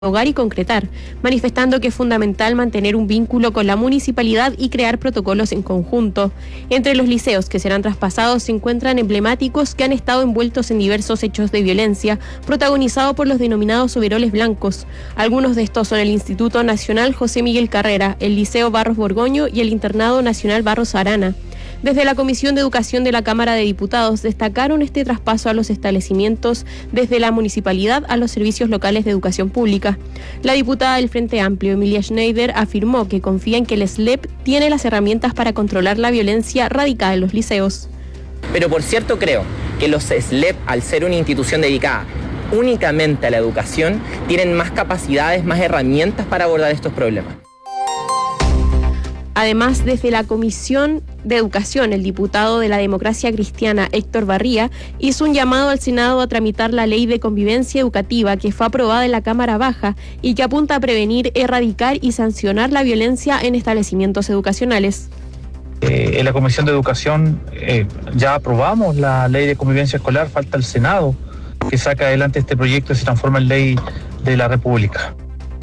hogar y concretar, manifestando que es fundamental mantener un vínculo con la municipalidad y crear protocolos en conjunto. Entre los liceos que serán traspasados se encuentran emblemáticos que han estado envueltos en diversos hechos de violencia, protagonizados por los denominados overoles blancos. Algunos de estos son el Instituto Nacional José Miguel Carrera, el Liceo Barros Borgoño y el Internado Nacional Barros Arana. Desde la Comisión de Educación de la Cámara de Diputados destacaron este traspaso a los establecimientos desde la municipalidad a los servicios locales de educación pública. La diputada del Frente Amplio, Emilia Schneider, afirmó que confía en que el SLEP tiene las herramientas para controlar la violencia radicada en los liceos. Pero por cierto creo que los SLEP, al ser una institución dedicada únicamente a la educación, tienen más capacidades, más herramientas para abordar estos problemas. Además, desde la Comisión de Educación, el diputado de la Democracia Cristiana, Héctor Barría, hizo un llamado al Senado a tramitar la Ley de Convivencia Educativa que fue aprobada en la Cámara Baja y que apunta a prevenir, erradicar y sancionar la violencia en establecimientos educacionales. En la Comisión de Educación ya aprobamos la Ley de Convivencia Escolar, falta el Senado que saca adelante este proyecto y se transforma en ley de la República.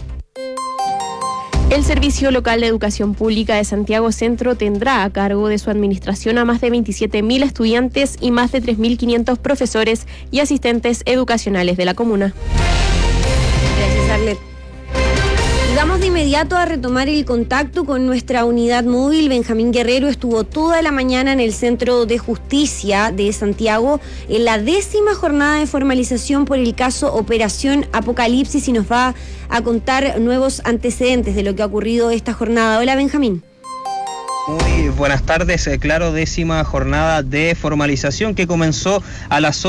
El Servicio Local de Educación Pública de Santiago Centro tendrá a cargo de su administración a más de 27.000 estudiantes y más de 3.500 profesores y asistentes educacionales de la comuna. Gracias, Arlet. Vamos de inmediato a retomar el contacto con nuestra unidad móvil. Benjamín Guerrero estuvo toda la mañana en el Centro de Justicia de Santiago en la 10ª jornada de formalización por el caso Operación Apocalipsis y nos va a contar nuevos antecedentes de lo que ha ocurrido esta jornada. Hola, Benjamín. Muy buenas tardes, claro, 10ª jornada de formalización que comenzó a las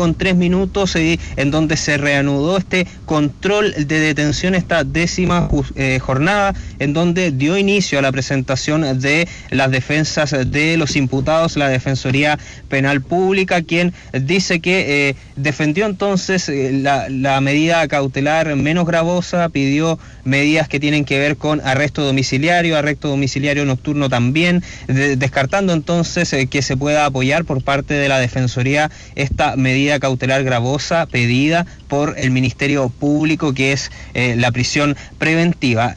11:03 en donde se reanudó este control de detención, esta 10ª jornada en donde dio inicio a la presentación de las defensas de los imputados, la Defensoría Penal Pública, quien dice que defendió entonces la medida cautelar menos gravosa, pidió medidas que tienen que ver con arresto domiciliario nocturno también, descartando entonces que se pueda apoyar por parte de la Defensoría esta medida cautelar gravosa pedida por el Ministerio Público, que es la prisión preventiva.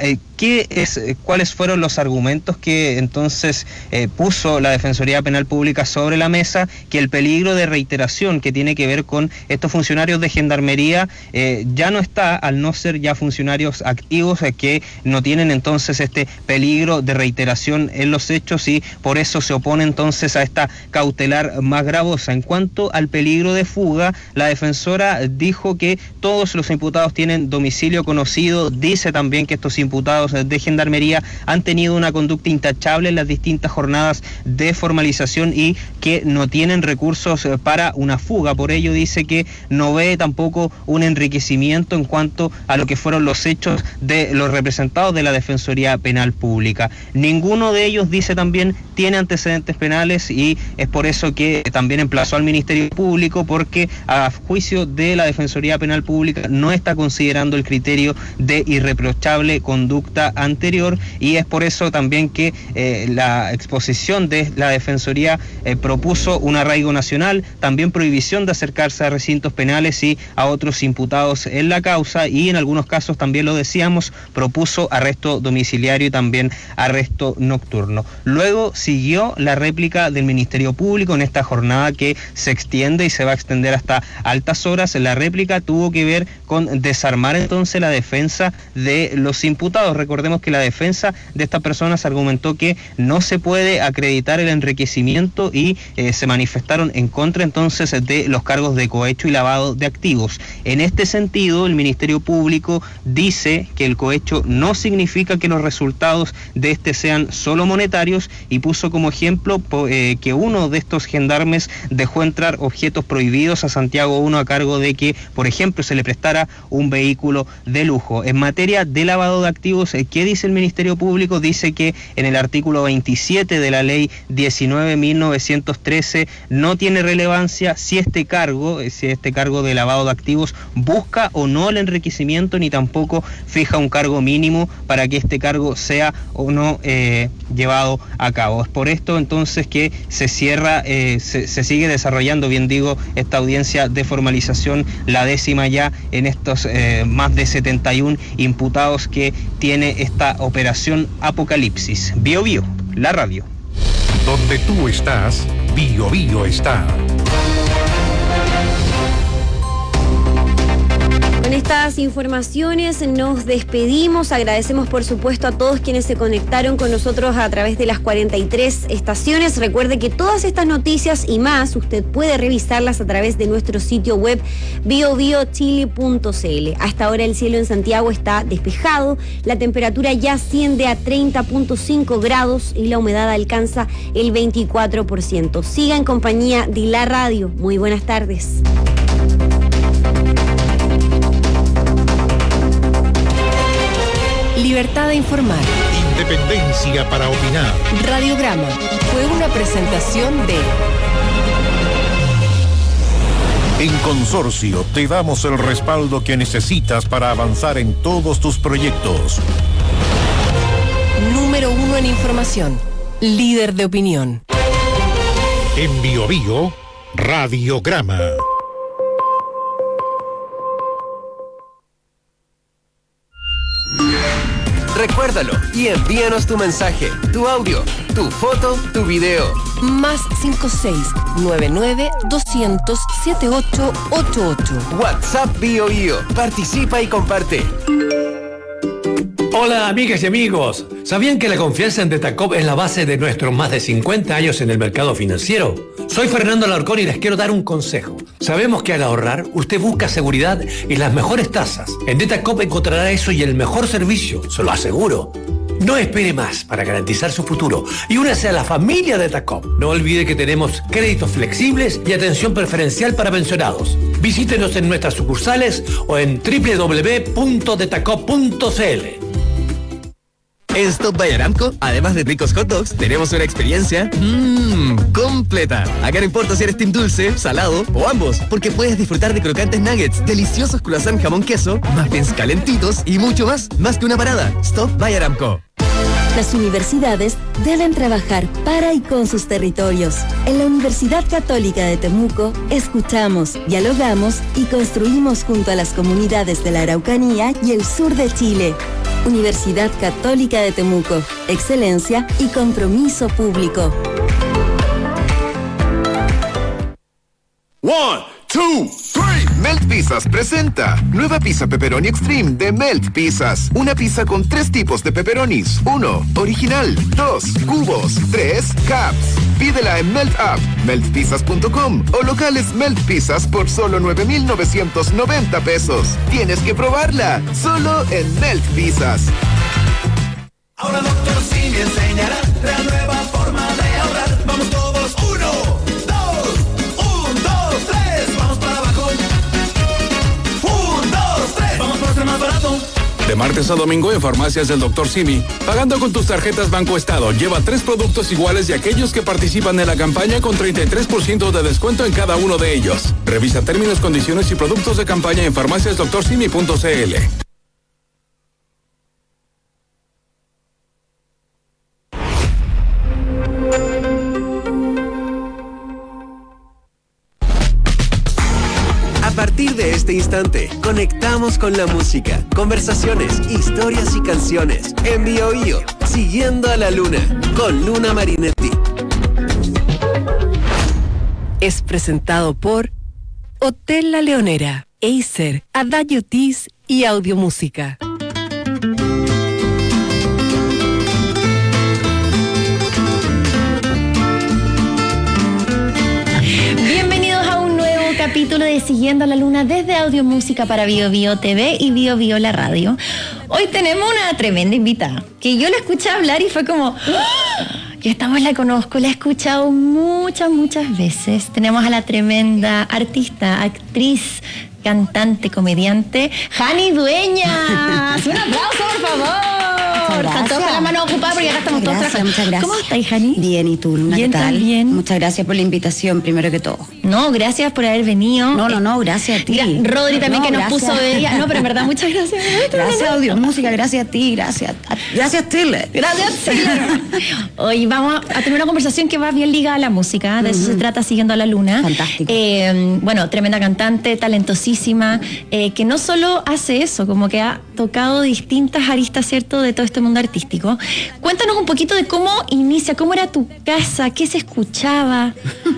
¿Cuáles fueron los argumentos que entonces puso la Defensoría Penal Pública sobre la mesa? Que el peligro de reiteración que tiene que ver con estos funcionarios de Gendarmería ya no está, al no ser ya funcionarios activos, que no tienen entonces este peligro de reiteración en los hechos y por eso se opone entonces a esta cautelar más gravosa. En cuanto al peligro de fuga, la defensora dijo que todos los imputados tienen domicilio conocido, dice también que estos imputados de Gendarmería han tenido una conducta intachable en las distintas jornadas de formalización y que no tienen recursos para una fuga. Por ello dice que no ve tampoco un enriquecimiento en cuanto a lo que fueron los hechos de los representados de la Defensoría Penal Pública. Ninguno de ellos, dice también, tiene antecedentes penales y es por eso que también emplazó al Ministerio Público, porque a juicio de la Defensoría Penal Pública no está considerando el criterio de irreprochable conducta anterior y es por eso también que la exposición de la Defensoría propuso un arraigo nacional, también prohibición de acercarse a recintos penales y a otros imputados en la causa y en algunos casos, también lo decíamos, propuso arresto domiciliario y también arresto nocturno. Luego siguió la réplica del Ministerio Público en esta jornada que se extiende y se va a extender hasta altas horas. La réplica tuvo que ver con desarmar entonces la defensa de los imputados. Recordemos que la defensa de estas personas argumentó que no se puede acreditar el enriquecimiento y se manifestaron en contra entonces de los cargos de cohecho y lavado de activos. En este sentido, el Ministerio Público dice que el cohecho no significa que los resultados de este sean solo monetarios y puso como ejemplo que uno de estos gendarmes dejó entrar objetos prohibidos a Santiago 1 a cargo de que, por ejemplo, se le prestara un vehículo de lujo. En materia de lavado de activos, ¿qué dice el Ministerio Público? Dice que en el artículo 27 de la ley 19.913 no tiene relevancia si este cargo de lavado de activos busca o no el enriquecimiento, ni tampoco fija un cargo mínimo para que este cargo sea o no llevado llevado a cabo. Es por esto entonces que se cierra, se sigue desarrollando, bien digo, esta audiencia de formalización, la 10ª ya en estos más de 71 imputados que tiene esta operación Apocalipsis. Bio Bio, la radio. Donde tú estás, Bio Bio está. Con estas informaciones nos despedimos. Agradecemos por supuesto a todos quienes se conectaron con nosotros a través de las 43 estaciones. Recuerde que todas estas noticias y más usted puede revisarlas a través de nuestro sitio web biobiochile.cl. Hasta ahora el cielo en Santiago está despejado, la temperatura ya asciende a 30.5 grados y la humedad alcanza el 24%. Siga en compañía de la radio. Muy buenas tardes. Libertad de informar. Independencia para opinar. Radiograma fue una presentación de... En Consorcio te damos el respaldo que necesitas para avanzar en todos tus proyectos. Número 1 en información. Líder de opinión. En Bio Bio, Radiograma. Recuérdalo y envíanos tu mensaje, tu audio, tu foto, tu video. Más 56-99-200-7888. WhatsApp Bio Bio. Participa y comparte. Hola amigas y amigos, ¿sabían que la confianza en Detacop es la base de nuestros más de 50 años en el mercado financiero? Soy Fernando Alarcón y les quiero dar un consejo. Sabemos que al ahorrar, usted busca seguridad y las mejores tasas. En Detacop encontrará eso y el mejor servicio, se lo aseguro. No espere más para garantizar su futuro y únase a la familia Detacop. No olvide que tenemos créditos flexibles y atención preferencial para pensionados. Visítenos en nuestras sucursales o en www.detacop.cl. En Stop by Aramco, además de ricos hot dogs, tenemos una experiencia completa. Acá no importa si eres team dulce, salado o ambos, porque puedes disfrutar de crocantes nuggets, deliciosos croissant jamón queso, muffins calentitos y mucho más que una parada. Stop by Aramco. Las universidades deben trabajar para y con sus territorios. En la Universidad Católica de Temuco, escuchamos, dialogamos y construimos junto a las comunidades de la Araucanía y el sur de Chile. Universidad Católica de Temuco, excelencia y compromiso público. 1, 2, 3. Melt Pizzas presenta nueva pizza pepperoni extreme de Melt Pizzas. Una pizza con 3 tipos de pepperonis. 1, original. 2, cubos. 3, caps. Pídela en Melt App, meltpizzas.com o locales Melt Pizzas por solo 9,990 pesos. Tienes que probarla, solo en Melt Pizzas. Ahora Dr. Simi enseñará la nueva forma de ahorrar. Vamos todos, 1, 2, 3, vamos para abajo. 1, 2, 3, vamos por ser más barato. De martes a domingo en farmacias del Dr. Simi. Pagando con tus tarjetas Banco Estado, lleva 3 productos iguales y aquellos que participan en la campaña con 33% de descuento en cada uno de ellos. Revisa términos, condiciones y productos de campaña en farmaciasdoctorsimi.cl. A partir de este instante, conectamos con la música, conversaciones, historias y canciones. En Bio Bio, siguiendo a la luna, con Luna Marinetti. Es presentado por Hotel La Leonera, Acer, Adagio Tis y Audiomúsica. Capítulo de Siguiendo a la Luna desde Audiomúsica para Bio Bio TV y Bio Bio la radio. Hoy tenemos una tremenda invitada que yo la escuché hablar y fue como yo esta voz la conozco, la he escuchado muchas veces. Tenemos a la tremenda artista, actriz, cantante, comediante, Jani Dueñas. Un aplauso, por favor. Con toda la mano. ocupada porque acá estamos todos trabajando. Muchas gracias. ¿Cómo estás, Jani? Bien, ¿y tú, Luna? Bien, ¿Qué tal? también. Muchas gracias por la invitación, primero que todo. No, gracias por haber venido. No, gracias a ti. Rodri también, No, que nos gracias. puso bella. No, pero en verdad, muchas gracias. Gracias a Audio Música, gracias a ti, gracias Tiller. Gracias, Tiller. Hoy vamos a tener una conversación que va bien ligada a la música. De eso se trata, Siguiendo a la Luna. Fantástico. Bueno, tremenda cantante, talentosísima, que no solo hace eso, como que ha tocado distintas aristas, ¿cierto?, de todo este mundo artístico. Cuéntanos un poquito de cómo inicia, cómo era tu casa, qué se escuchaba.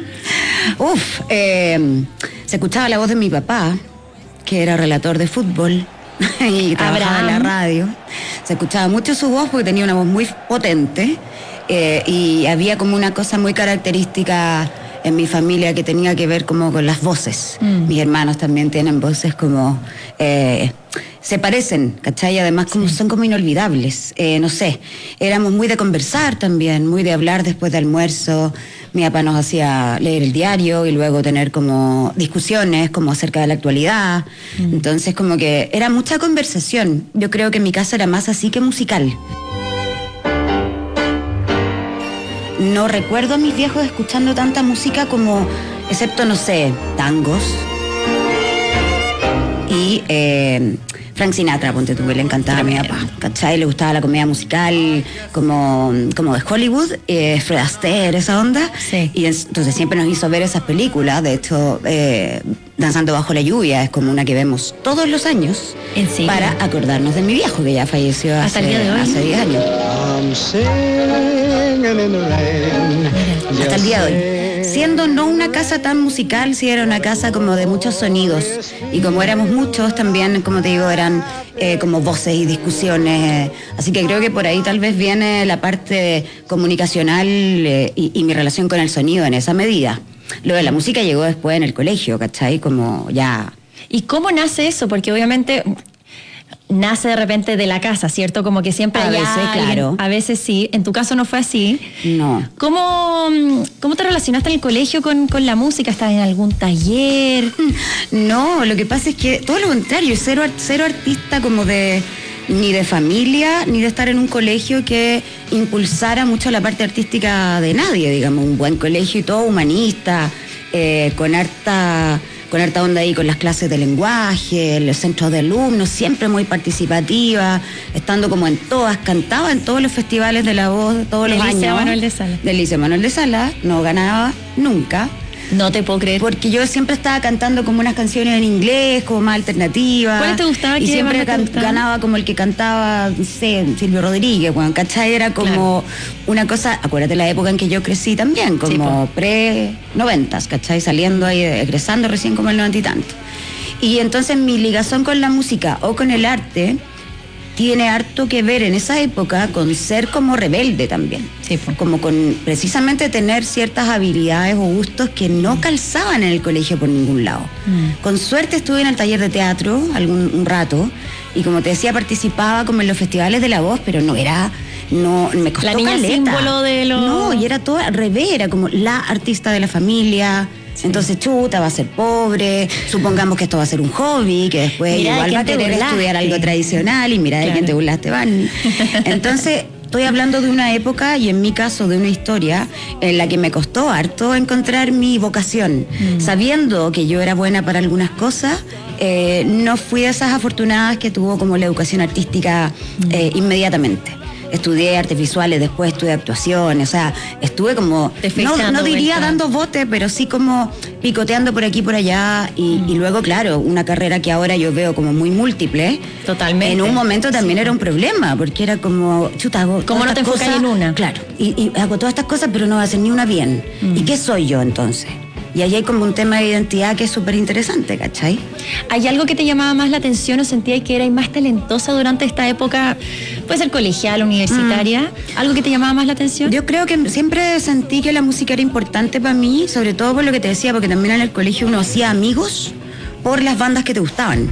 Se escuchaba la voz de mi papá, que era relator de fútbol y trabajaba en la radio. Se escuchaba mucho su voz porque tenía una voz muy potente, y había como una cosa muy característica en mi familia que tenía que ver como con las voces. Mis hermanos también tienen voces como... se parecen, ¿cachai? Además como son como inolvidables. No sé, éramos muy de conversar también, muy de hablar después de almuerzo. Mi papá nos hacía leer el diario y luego tener como discusiones como acerca de la actualidad. Entonces como que era mucha conversación. Yo creo que en mi casa era más así que musical. No recuerdo a mis viejos escuchando tanta música como, excepto, no sé, tangos. Y Frank Sinatra, ponte tú, que le encantaba a mi papá, ¿cachai? Le gustaba la comedia musical como de Hollywood, Fred Astaire, esa onda. Sí. Y entonces siempre nos hizo ver esas películas. De hecho, Danzando bajo la lluvia es como una que vemos todos los años para acordarnos de mi viejo, que ya falleció hasta el día de hoy. hace 10 años. Hasta el día de hoy. Siendo no una casa tan musical, sí era una casa como de muchos sonidos. Y como éramos muchos, también, como te digo, eran como voces y discusiones. Así que creo que por ahí tal vez viene la parte comunicacional y mi relación con el sonido en esa medida. Lo de la música llegó después en el colegio, ¿cachai? Como ya... ¿Y cómo nace eso? Porque obviamente... nace de repente de la casa, ¿cierto? Como que siempre a hay veces, alguien, claro. A veces sí. En tu caso no fue así. No. ¿Cómo te relacionaste en el colegio con la música? ¿Estabas en algún taller? No, lo que pasa es que todo lo contrario, cero artista como de... ni de familia, ni de estar en un colegio que impulsara mucho la parte artística de nadie, digamos, un buen colegio y todo humanista, con harta onda ahí con las clases de lenguaje, los centros de alumnos, siempre muy participativa, estando como en todas, cantaba en todos los festivales de la voz, todos los años. Del Liceo Manuel de Salas. Del Liceo Manuel de Salas, no ganaba nunca. No te puedo creer. Porque yo siempre estaba cantando como unas canciones en inglés, como más alternativas. ¿Cuál te gustaba? Y siempre te gustaba? ganaba como el que cantaba, no sé, Silvio Rodríguez, bueno, ¿cachai? Era como una cosa, acuérdate la época en que yo crecí también, como pre-90s, ¿cachai? Saliendo ahí, egresando recién como el 90 y tanto. Y entonces mi ligación con la música o con el arte tiene harto que ver en esa época con ser como rebelde también. Sí, pues. Como con precisamente tener ciertas habilidades o gustos que no calzaban en el colegio por ningún lado. Con suerte estuve en el taller de teatro un rato y como te decía participaba como en los festivales de la voz, pero no me costó la niña caleta. Símbolo de lo... No, y era todo al revés, era como la artista de la familia. Sí. Entonces, chuta, va a ser pobre, supongamos que esto va a ser un hobby, que después mira igual va a querer estudiar algo tradicional y mira de quién te burlaste, van. Entonces, estoy hablando de una época y en mi caso de una historia en la que me costó harto encontrar mi vocación. Sabiendo que yo era buena para algunas cosas, no fui de esas afortunadas que tuvo como la educación artística inmediatamente. Estudié artes visuales, después estudié actuación, o sea, estuve como, no diría dando bote, pero sí como picoteando por aquí y por allá, y luego, claro, una carrera que ahora yo veo como muy múltiple. Totalmente. En un momento también era un problema, porque era como, chuta, hago ¿cómo no te enfocas en una? Claro, y hago todas estas cosas, pero no voy a hacer ni una bien. ¿Y qué soy yo entonces? Y ahí hay como un tema de identidad que es súper interesante, ¿cachai? ¿Hay algo que te llamaba más la atención o sentías que eras más talentosa durante esta época, puede ser colegial, universitaria? ¿Algo que te llamaba más la atención? Yo creo que siempre sentí que la música era importante para mí, sobre todo por lo que te decía, porque también en el colegio uno hacía amigos por las bandas que te gustaban.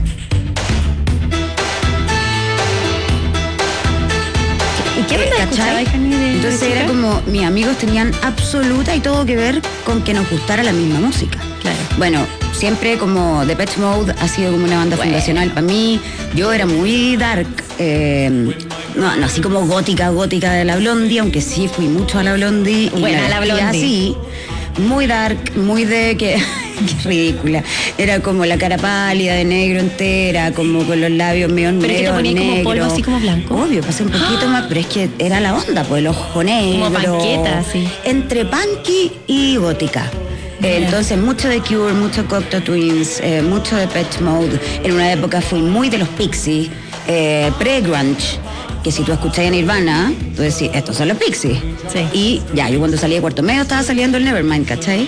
¿Y qué banda escuchabas, Jani, Entonces era como, mis amigos tenían absoluta y todo que ver con que nos gustara la misma música. Claro. Bueno, siempre como Depeche Mode ha sido como una banda fundacional para mí. Yo era muy dark, no así como gótica de la Blondie, aunque sí fui mucho a la Blondie. Buena la Blondie. Así, muy dark, muy de que... Qué ridícula. Era como la cara pálida de negro entera, como con los labios medio negros. ¿Pero que te ponía como polvo así como blanco? Obvio, pasé un poquito más, pero es que era la onda, pues el ojo negro. Como panqueta, sí. Entre punky y gótica. Entonces, mucho de Cure, mucho Cocteau Twins, mucho de Depeche Mode. En una época fui muy de los Pixies, pre-grunge. Que si tú escuchas a Nirvana, tú decís, estos son los Pixies. Sí. Y ya, yo cuando salí de cuarto medio estaba saliendo el Nevermind, ¿cachai?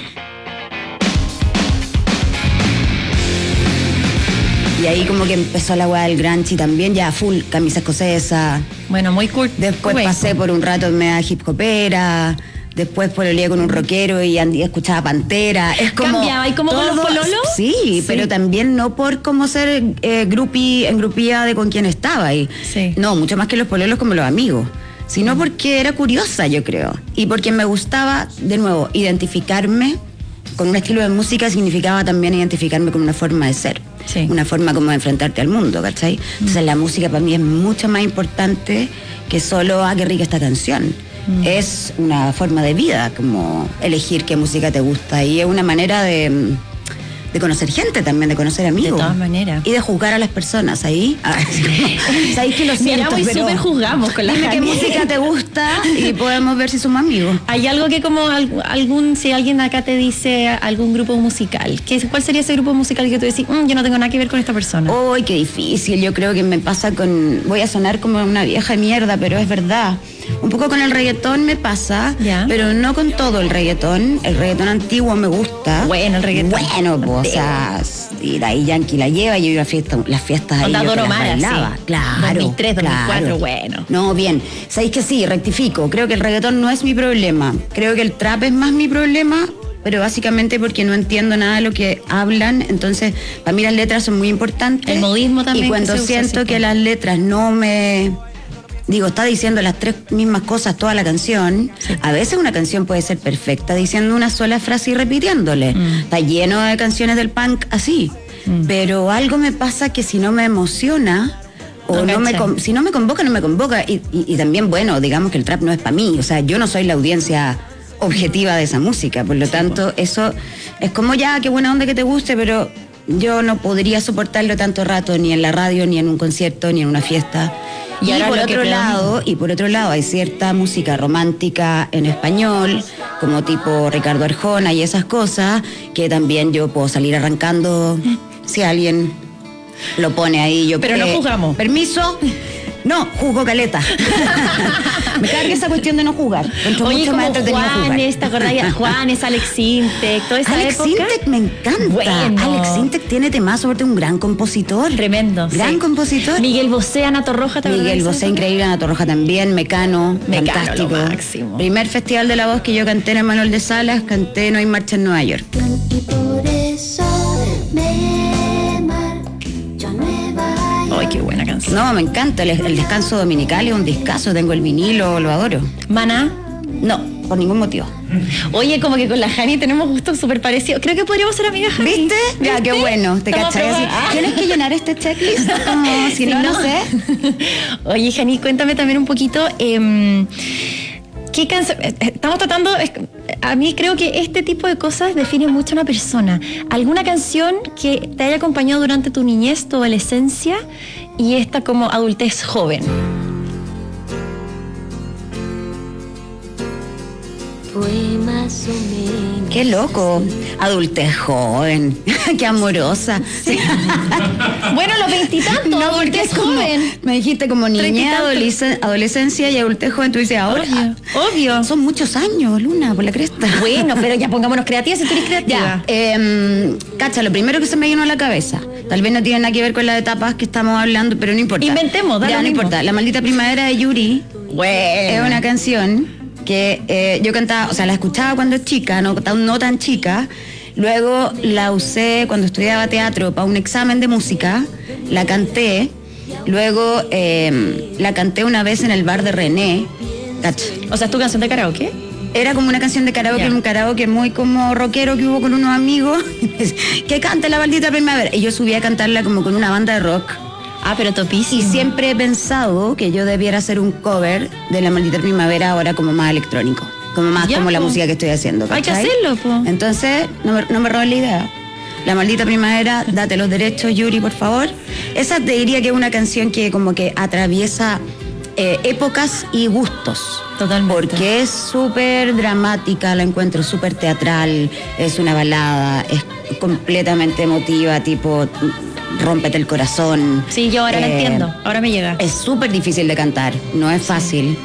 Y ahí como que empezó la weá del grunge y también ya full camisa escocesa. Bueno, muy cool. Después pasé por un rato en media hip hopera. Después pololeé con un rockero y escuchaba Pantera. Es como ¿cambiaba? ¿Y como con los pololos? Sí, pero también no por como ser engrupía de con quien estaba ahí. Sí. No, mucho más que los pololos como los amigos. Sino porque era curiosa, yo creo. Y porque me gustaba, de nuevo, identificarme con un estilo de música significaba también identificarme con una forma de ser. Sí. Una forma como de enfrentarte al mundo, ¿cachai? Entonces la música para mí es mucho más importante que solo, qué rica esta canción. Es una forma de vida, como elegir qué música te gusta. Y es una manera de conocer gente también, de conocer amigos. De todas maneras. Y de juzgar a las personas ahí. Sabéis que lo siento, miramos y pero súper juzgamos con la dime qué Jani. música te gusta y podemos ver si somos amigos. ¿Hay algo que como si alguien acá te dice algún grupo musical, cuál sería ese grupo musical que tú decís, yo no tengo nada que ver con esta persona? Uy, qué difícil. Yo creo que me pasa voy a sonar como una vieja mierda, pero es verdad. Un poco con el reggaetón me pasa, pero no con todo el reggaetón. El reggaetón antiguo me gusta. Bueno, el reggaetón. Bueno, pues, o sea, y de ahí Yankee la lleva, yo iba a las fiestas ahí. Onda yo Don que las Omar, bailaba. sí. Claro. 2003, 2004, claro. bueno. No, bien. ¿Sabéis que sí? Rectifico. Creo que el reggaetón no es mi problema. Creo que el trap es más mi problema, pero básicamente porque no entiendo nada de lo que hablan. Entonces, para mí las letras son muy importantes. El modismo también. Y cuando que se usa siento así, que las letras no me... Digo, está diciendo las tres mismas cosas toda la canción. Sí. A veces una canción puede ser perfecta diciendo una sola frase y repitiéndole. Está lleno de canciones del punk así. Pero algo me pasa que si no me emociona o si no me convoca, no me convoca. Y también, bueno, digamos que el trap no es para mí. O sea, yo no soy la audiencia objetiva de esa música. Por lo tanto, eso es como ya, qué buena onda que te guste, pero yo no podría soportarlo tanto rato ni en la radio, ni en un concierto, ni en una fiesta. Y por otro lado hay cierta música romántica en español, como tipo Ricardo Arjona y esas cosas, que también yo puedo salir arrancando si alguien lo pone ahí. Pero no juzgamos. Permiso. No, juzgo caleta. Me carga esa cuestión de no jugar. Oye, como Juanes, ¿te acordás? Juanes, Alex Sintek, toda esa Alex época. Sintek me encanta. Bueno. Alex Sintek tiene temas, sobre todo un gran compositor. Tremendo. Gran compositor. Miguel Bosé, Ana Torroja también. Miguel Bosé, increíble, Ana Torroja también. Mecano, fantástico. Lo máximo. Primer Festival de la Voz que yo canté en el Manuel de Salas, canté No hay marcha en Nueva York. Y por eso Ay, qué buena canción. No, me encanta. El Descanso Dominical es un discazo. Tengo el vinilo, lo adoro. ¿Maná? No, por ningún motivo. Oye, como que con la Jani tenemos gustos súper parecidos. Creo que podríamos ser amigas, Jani. ¿Viste? Ya, qué bueno. Te cachai así. ¿Tienes que llenar este checklist? Como, si no sé. Oye, Jani, cuéntame también un poquito... ¿Qué canción? Estamos tratando... A mí creo que este tipo de cosas define mucho a una persona. ¿Alguna canción que te haya acompañado durante tu niñez, tu adolescencia y esta como adultez joven? fue más o menos. Qué loco. Adultez joven. Qué amorosa. Sí. Bueno, los 20 y tantos, no, adultez joven. Me dijiste como niñez, adolescencia y adultez joven. Tú dices ahora. Obvio. Son muchos años, Luna, por la cresta. Bueno, pero ya pongámonos creativas si tú eres creativa. Ya. Cacha, lo primero que se me vino a la cabeza. Tal vez no tiene nada que ver con las etapas que estamos hablando, pero no importa. Inventemos, dale. Ya, no importa. La maldita primavera de Yuri. Bueno. Es una canción que yo cantaba, o sea, la escuchaba cuando chica, no tan chica. Luego la usé cuando estudiaba teatro para un examen de música. La canté. Luego la canté una vez en el bar de René. ¿Cacha? O sea, ¿es tu canción de karaoke? Era como una canción de karaoke, un karaoke muy como rockero que hubo con unos amigos, que cante La Maldita Primavera. Y yo subí a cantarla como con una banda de rock. Pero topísimo. Y siempre he pensado que yo debiera hacer un cover de La Maldita Primavera ahora como más electrónico. Como más como la música que estoy haciendo, ¿cachai? Hay que hacerlo, po. Entonces, no me roben la idea. La Maldita Primavera, date los derechos, Yuri, por favor. Esa te diría que es una canción que como que atraviesa épocas y gustos. Totalmente. Porque es súper dramática, la encuentro súper teatral, es una balada, es completamente emotiva, tipo rómpete el corazón. Sí, yo ahora la entiendo, ahora me llega. Es súper difícil de cantar, no es fácil.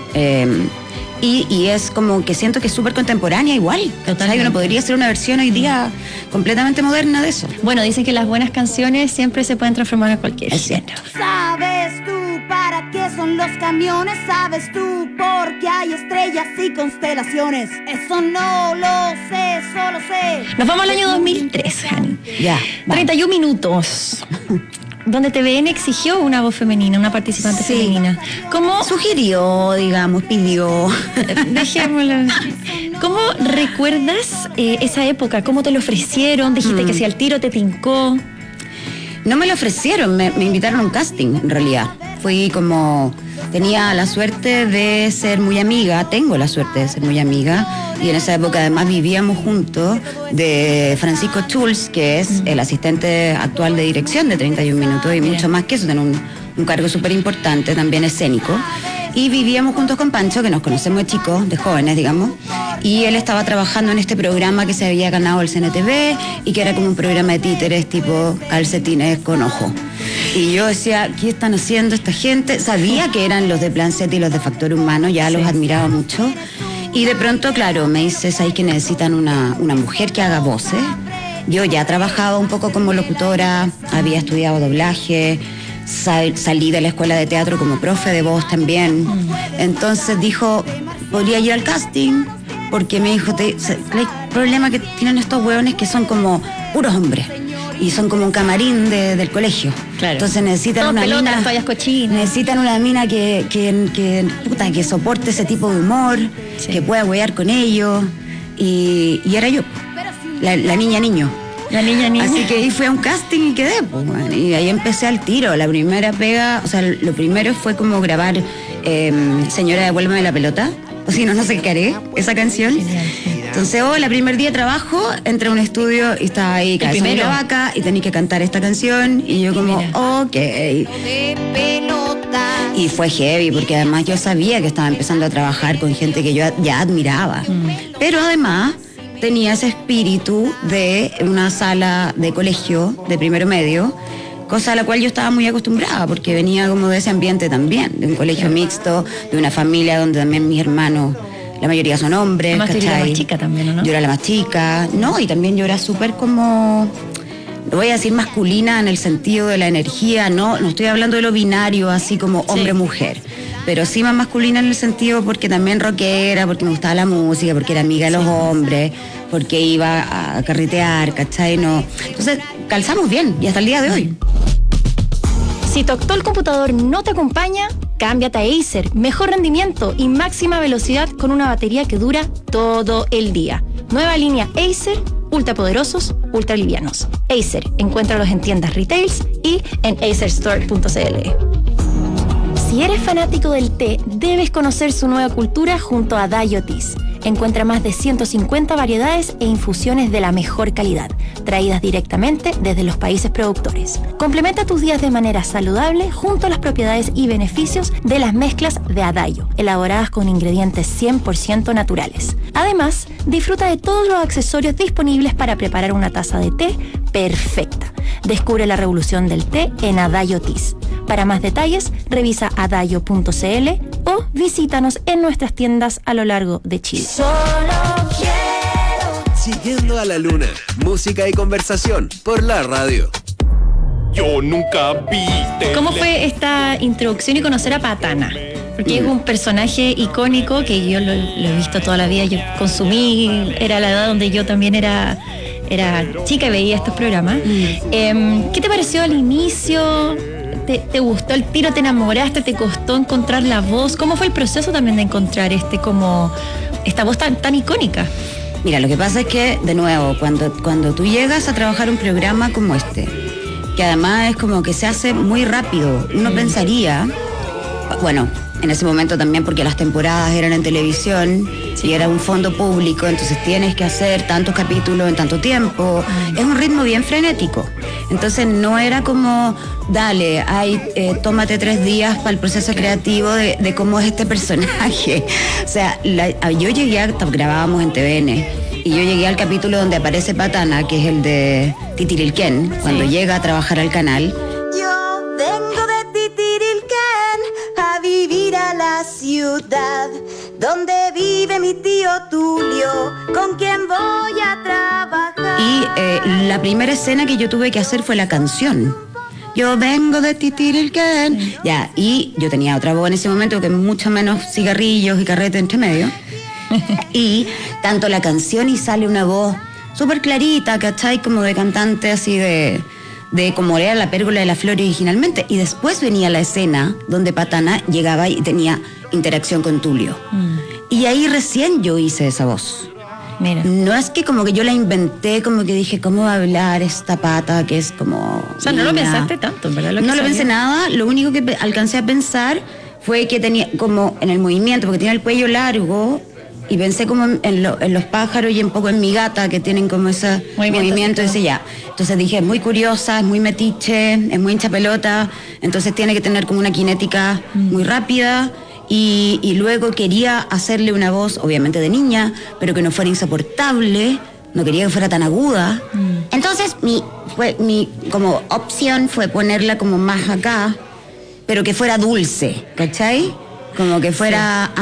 Y es como que siento que es súper contemporánea igual. Totalmente. Uno podría hacer una versión hoy día completamente moderna de eso. Bueno, dicen que las buenas canciones siempre se pueden transformar en cualquier género. ¿Sabes tú para qué son los camiones? ¿Sabes tú por qué hay estrellas y constelaciones? Eso no lo sé, solo sé. Nos vamos al año 2003, Jani. Ya. 31 minutos. Donde TVN exigió una voz femenina, una participante femenina. ¿Cómo sugirió, digamos, pidió? Dejémoslo. ¿Cómo recuerdas esa época? ¿Cómo te lo ofrecieron? Dijiste que si al tiro te tincó. No me lo ofrecieron, me invitaron a un casting, en realidad. Fui como... Tenía la suerte de ser muy amiga, tengo la suerte de ser muy amiga, y en esa época además vivíamos juntos, de Francisco Schulz, que es el asistente actual de dirección de 31 Minutos, y mucho más que eso, tiene un cargo súper importante, también escénico. Y vivíamos juntos con Pancho, que nos conocemos de chicos, de jóvenes, digamos, y él estaba trabajando en este programa que se había ganado el CNTV y que era como un programa de títeres tipo calcetines con ojo. Y yo decía, ¿qué están haciendo esta gente? Sabía que eran los de Plan Z y los de Factor Humano, ya los admiraba mucho. Y de pronto, claro, me dices ahí que necesitan una mujer que haga voces. Yo ya trabajaba un poco como locutora, había estudiado doblaje, salí de la escuela de teatro como profe de voz también. Entonces dijo, podría ir al casting, porque me dijo, el problema que tienen estos hueones que son como puros hombres. Y son como un camarín del colegio. Claro. Entonces necesitan una mina. Necesitan una mina que soporte ese tipo de humor, que pueda huear con ellos. Y era yo, la niña niño. La niña niño. Así que ahí fui a un casting y quedé, pues, bueno, y ahí empecé al tiro. La primera pega, o sea, lo primero fue como grabar Señora, devuélveme la pelota. O si no sé qué haré, esa canción. Genial. Entonces, el primer día de trabajo, entré a un estudio y estaba ahí cabeza de vaca y tenía que cantar esta canción. Y yo como, ok. Y fue heavy, porque además yo sabía que estaba empezando a trabajar con gente que yo ya admiraba. Pero además tenía ese espíritu de una sala de colegio de primero medio, cosa a la cual yo estaba muy acostumbrada, porque venía como de ese ambiente también, de un colegio mixto, de una familia donde también mis hermanos, la mayoría son hombres. Además, tú eras la más chica también, ¿no? Yo era la más chica, no, y también yo era súper como, no voy a decir masculina en el sentido de la energía, no estoy hablando de lo binario, así como hombre-mujer, pero sí más masculina en el sentido porque también rockera, porque me gustaba la música, porque era amiga de los hombres, porque iba a carretear, ¿cachai? No. Entonces, calzamos bien, y hasta el día de hoy. Si tu actual computador no te acompaña, cámbiate a Acer. Mejor rendimiento y máxima velocidad con una batería que dura todo el día. Nueva línea Acer, ultra poderosos, ultra livianos. Acer, encuéntralos en tiendas retails y en acerstore.cl. Si eres fanático del té, debes conocer su nueva cultura junto a Adagio Teas. Encuentra más de 150 variedades e infusiones de la mejor calidad, traídas directamente desde los países productores. Complementa tus días de manera saludable junto a las propiedades y beneficios de las mezclas de Adagio, elaboradas con ingredientes 100% naturales. Además, disfruta de todos los accesorios disponibles para preparar una taza de té perfecta. Descubre la revolución del té en Adagio Teas. Para más detalles, revisa adagio.cl o visítanos en nuestras tiendas a lo largo de Chile. Siguiendo a la luna, música y conversación por la radio. Yo nunca vi. ¿Cómo fue esta introducción y conocer a Patana? Porque es un personaje icónico que yo lo he visto toda la vida. Yo consumí, era la edad donde yo también era chica y veía estos programas. ¿Qué te pareció al inicio? ¿Te gustó el tiro? ¿Te enamoraste? ¿Te costó encontrar la voz? ¿Cómo fue el proceso también de encontrar como esta voz tan icónica? Mira, lo que pasa es que, de nuevo, cuando tú llegas a trabajar un programa como este, que además es como que se hace muy rápido, uno pensaría, bueno, en ese momento también porque las temporadas eran en televisión y era un fondo público, entonces tienes que hacer tantos capítulos en tanto tiempo. Es un ritmo bien frenético. Entonces no era como, dale, tómate 3 días para el proceso creativo de cómo es este personaje. O sea, yo llegué grabábamos en TVN, y yo llegué al capítulo donde aparece Patana, que es el de Titirilquén, cuando llega a trabajar al canal. Yo vengo de Titirilquén a vivir a la ciudad donde vive mi tío Tulio, con quien voy a trabajar. Y la primera escena que yo tuve que hacer fue la canción. Yo vengo de Titirilquén. Ya, y yo tenía otra voz en ese momento que mucho menos cigarrillos y carrete entre medio. Y tanto la canción y sale una voz súper clarita, ¿cachai? Como de cantante así de como era la Pérgola de la Flor originalmente. Y después venía la escena donde Patana llegaba y tenía interacción con Tulio. Y ahí recién yo hice esa voz. Mira. No es que como que yo la inventé, como que dije, ¿cómo va a hablar esta pata que es como... O sea, no lo pensaste tanto, en verdad. No lo pensé nada, lo único que alcancé a pensar fue que tenía como en el movimiento, porque tiene el cuello largo, y pensé como en los pájaros y un poco en mi gata, que tienen como ese movimiento ese ya. Entonces dije, es muy curiosa, es muy metiche, es muy hincha pelota, entonces tiene que tener como una cinética muy rápida. Y luego quería hacerle una voz, obviamente de niña, pero que no fuera insoportable, no quería que fuera tan aguda. Entonces mi como opción fue ponerla como más acá, pero que fuera dulce, ¿cachai? Como que fuera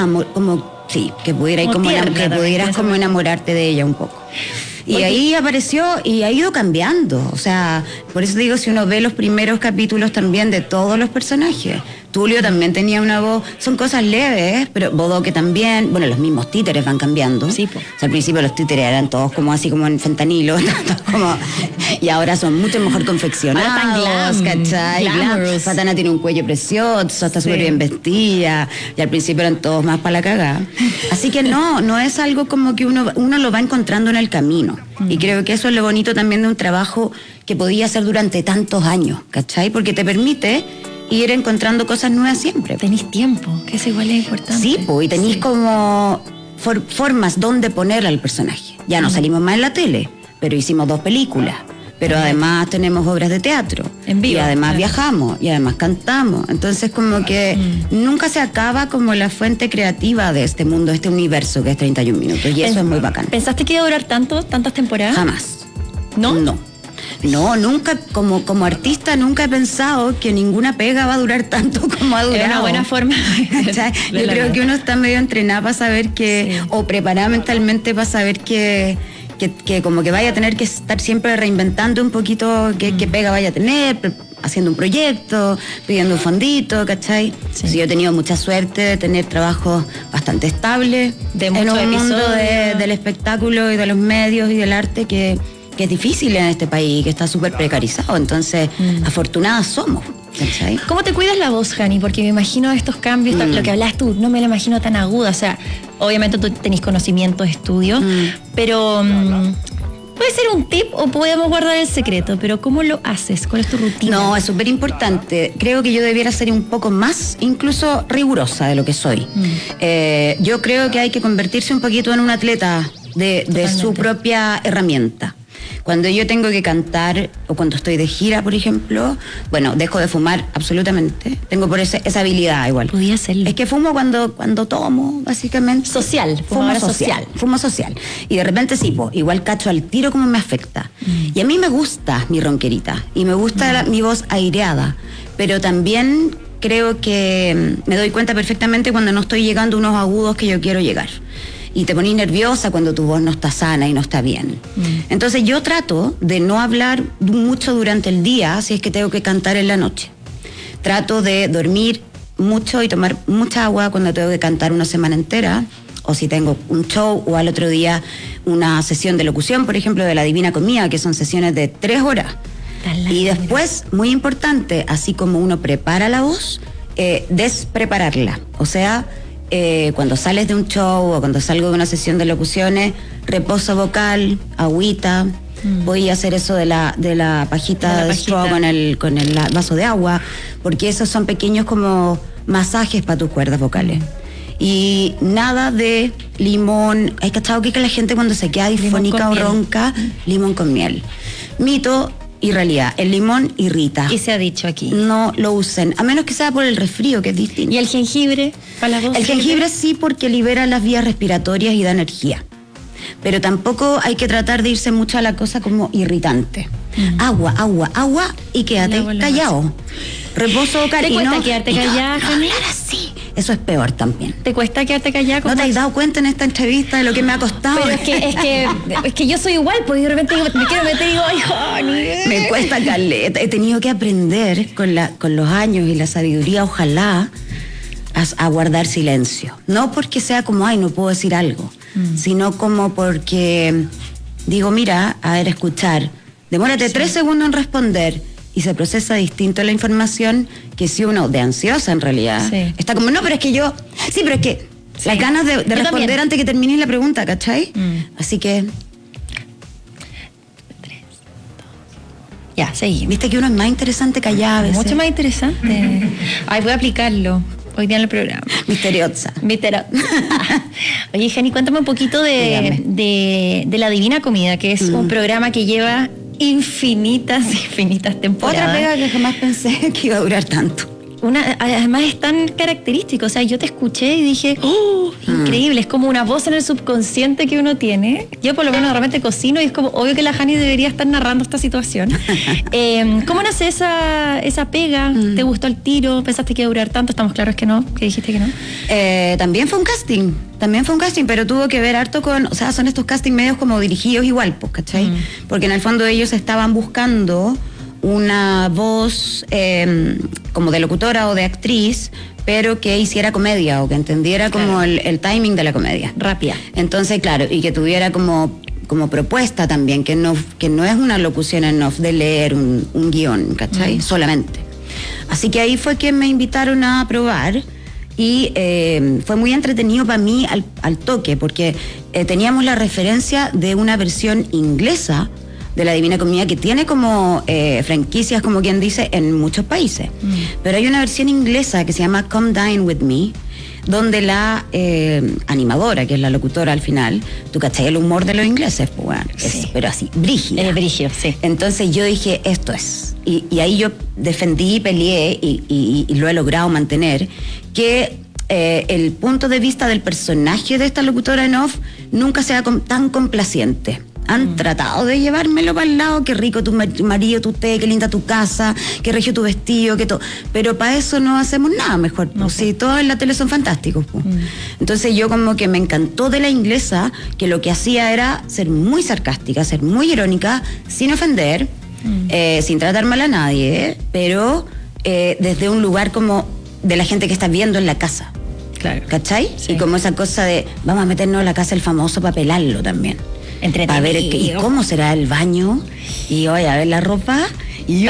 que pudieras como enamorarte de ella un poco. Y ahí apareció y ha ido cambiando. O sea, por eso digo, si uno ve los primeros capítulos también de todos los personajes. Tulio también tenía una voz, son cosas leves, pero Bodoque también, bueno, los mismos títeres van cambiando. Sí, po. O sea, al principio los títeres eran todos como así como en fentanilo, y ahora son mucho mejor confeccionados, ¿cachai? Patana tiene un cuello precioso, está súper bien vestida, y al principio eran todos más para la cagada. Así que no es algo como que uno lo va encontrando en el camino. Y creo que eso es lo bonito también de un trabajo que podía hacer durante tantos años, ¿cachai? Porque te permite ir encontrando cosas nuevas siempre. Tenís tiempo, que eso igual es importante. Sí, pues, y tenís como formas donde poner al personaje. Ya no salimos más en la tele, pero hicimos 2 películas. Pero además tenemos obras de teatro. En vivo. Y además viajamos, y además cantamos. Entonces como que nunca se acaba como la fuente creativa de este mundo, este universo que es 31 minutos. Y eso es muy bacán. ¿Pensaste que iba a durar tantas temporadas? Jamás. ¿No? No, nunca, como artista nunca he pensado que ninguna pega va a durar tanto como ha durado. Es una buena forma. Yo creo que uno está medio entrenado para saber que, o preparado mentalmente para saber que como que vaya a tener que estar siempre reinventando un poquito qué pega vaya a tener, haciendo un proyecto, pidiendo un fondito, ¿cachai? Sí. Yo he tenido mucha suerte de tener trabajos bastante estables en un mundo del espectáculo y de los medios y del arte que es difícil en este país, que está súper precarizado. Entonces, afortunadas somos. ¿Cachai? ¿Cómo te cuidas la voz, Jani? Porque me imagino estos cambios, lo que hablas tú, no me lo imagino tan aguda. O sea, obviamente tú tenés conocimiento, estudio, pero puede ser un tip o podemos guardar el secreto, pero ¿cómo lo haces? ¿Cuál es tu rutina? No, es súper importante. Creo que yo debiera ser un poco más, incluso rigurosa de lo que soy. Yo creo que hay que convertirse un poquito en un atleta de su propia herramienta. Cuando yo tengo que cantar o cuando estoy de gira, por ejemplo, bueno, dejo de fumar absolutamente. Tengo por esa habilidad igual. Podía hacerlo. Es que fumo cuando tomo, básicamente. Fumo social. Y de repente sí, igual cacho al tiro como me afecta. Y a mí me gusta mi ronquerita y me gusta mi voz aireada, pero también creo que me doy cuenta perfectamente cuando no estoy llegando a unos agudos que yo quiero llegar. Y te ponís nerviosa cuando tu voz no está sana y no está bien. Entonces yo trato de no hablar mucho durante el día si es que tengo que cantar en la noche. Trato de dormir mucho y tomar mucha agua cuando tengo que cantar una semana entera, o si tengo un show o al otro día una sesión de locución, por ejemplo, de La Divina Comida, que son sesiones de 3 horas. Y después, muy importante, así como uno prepara la voz, desprepararla. O sea, cuando sales de un show o cuando salgo de una sesión de locuciones, reposo vocal, agüita. Voy a hacer eso de la pajita de straw con el vaso de agua, porque esos son pequeños como masajes para tus cuerdas vocales. Y nada de limón. ¿Has cachado que la gente cuando se queda difónica o ronca, limón con miel? Mito y realidad. El limón irrita. Y se ha dicho aquí. No lo usen, a menos que sea por el resfrío, que es distinto. ¿Y el jengibre para la voz? El jengibre sí, porque libera las vías respiratorias y da energía. Pero tampoco hay que tratar de irse mucho a la cosa como irritante. Agua y quédate callado. Reposo vocal. ¿Te cuesta quedarte callada, Jani? Sí, eso es peor también. ¿Te cuesta quedarte callada? ¿No te has dado cuenta en esta entrevista de lo que me ha costado? Pero es que yo soy igual, pues de repente me quiero meter y digo, ay, Jani. Me cuesta caleta. He tenido que aprender con los años y la sabiduría, ojalá, a guardar silencio. No porque sea como, ay, no puedo decir algo, sino como porque digo, mira, a ver, escuchar. Demórate 3 segundos en responder y se procesa distinto la información que si uno, de ansiosa en realidad, está como, no, pero es que yo... Sí, pero es que las ganas de responder también, antes que termine la pregunta, ¿cachai? Así que... 3, 2... Ya, seguimos. Viste que uno es más interesante callado a veces. Mucho más interesante. Ay, voy a aplicarlo hoy día en el programa. Misteriosa. Oye, Jani, cuéntame un poquito de La Divina Comida, que es un programa que lleva infinitas temporadas. Otra pega que jamás pensé que iba a durar tanto. Además es tan característico, o sea, yo te escuché y dije, ¡oh! Increíble, es como una voz en el subconsciente que uno tiene. Yo por lo menos de repente cocino y es como obvio que la Jani debería estar narrando esta situación. ¿Cómo nace esa pega? ¿Te gustó el tiro? ¿Pensaste que iba a durar tanto? Estamos claros que no, que dijiste que no. También fue un casting, pero tuvo que ver harto con, o sea, son estos castings medios como dirigidos igual, pues, ¿cachai? Porque en el fondo ellos estaban buscando una voz como de locutora o de actriz, pero que hiciera comedia o que entendiera como el timing de la comedia. Rápida. Entonces, claro, y que tuviera como propuesta también, que no es una locución en off de leer un guión, ¿cachai? Solamente. Así que ahí fue que me invitaron a probar y fue muy entretenido para mí al toque, porque teníamos la referencia de una versión inglesa de La Divina Comida, que tiene como franquicias, como quien dice, en muchos países. Pero hay una versión inglesa que se llama Come Dine With Me, donde la animadora, que es la locutora al final, tú cachai el humor de los ingleses, pues bueno, pero así, brígida. Brígido, sí. Entonces yo dije, esto es. Y ahí yo defendí, peleé y lo he logrado mantener, que el punto de vista del personaje de esta locutora en off nunca sea tan complaciente. Han tratado de llevármelo para el lado, qué rico tu marido, tu té, qué linda tu casa, qué regio tu vestido, qué todo. Pero para eso no hacemos nada mejor. No, sí, todos en la tele son fantásticos. Entonces yo como que me encantó de la inglesa, que lo que hacía era ser muy sarcástica, ser muy irónica, sin ofender, sin tratar mal a nadie, pero desde un lugar como de la gente que está viendo en la casa. Claro. ¿Cachai? Sí. Y como esa cosa de, vamos a meternos a la casa del famoso para pelarlo también. A ver y cómo será el baño, y a ver la ropa, y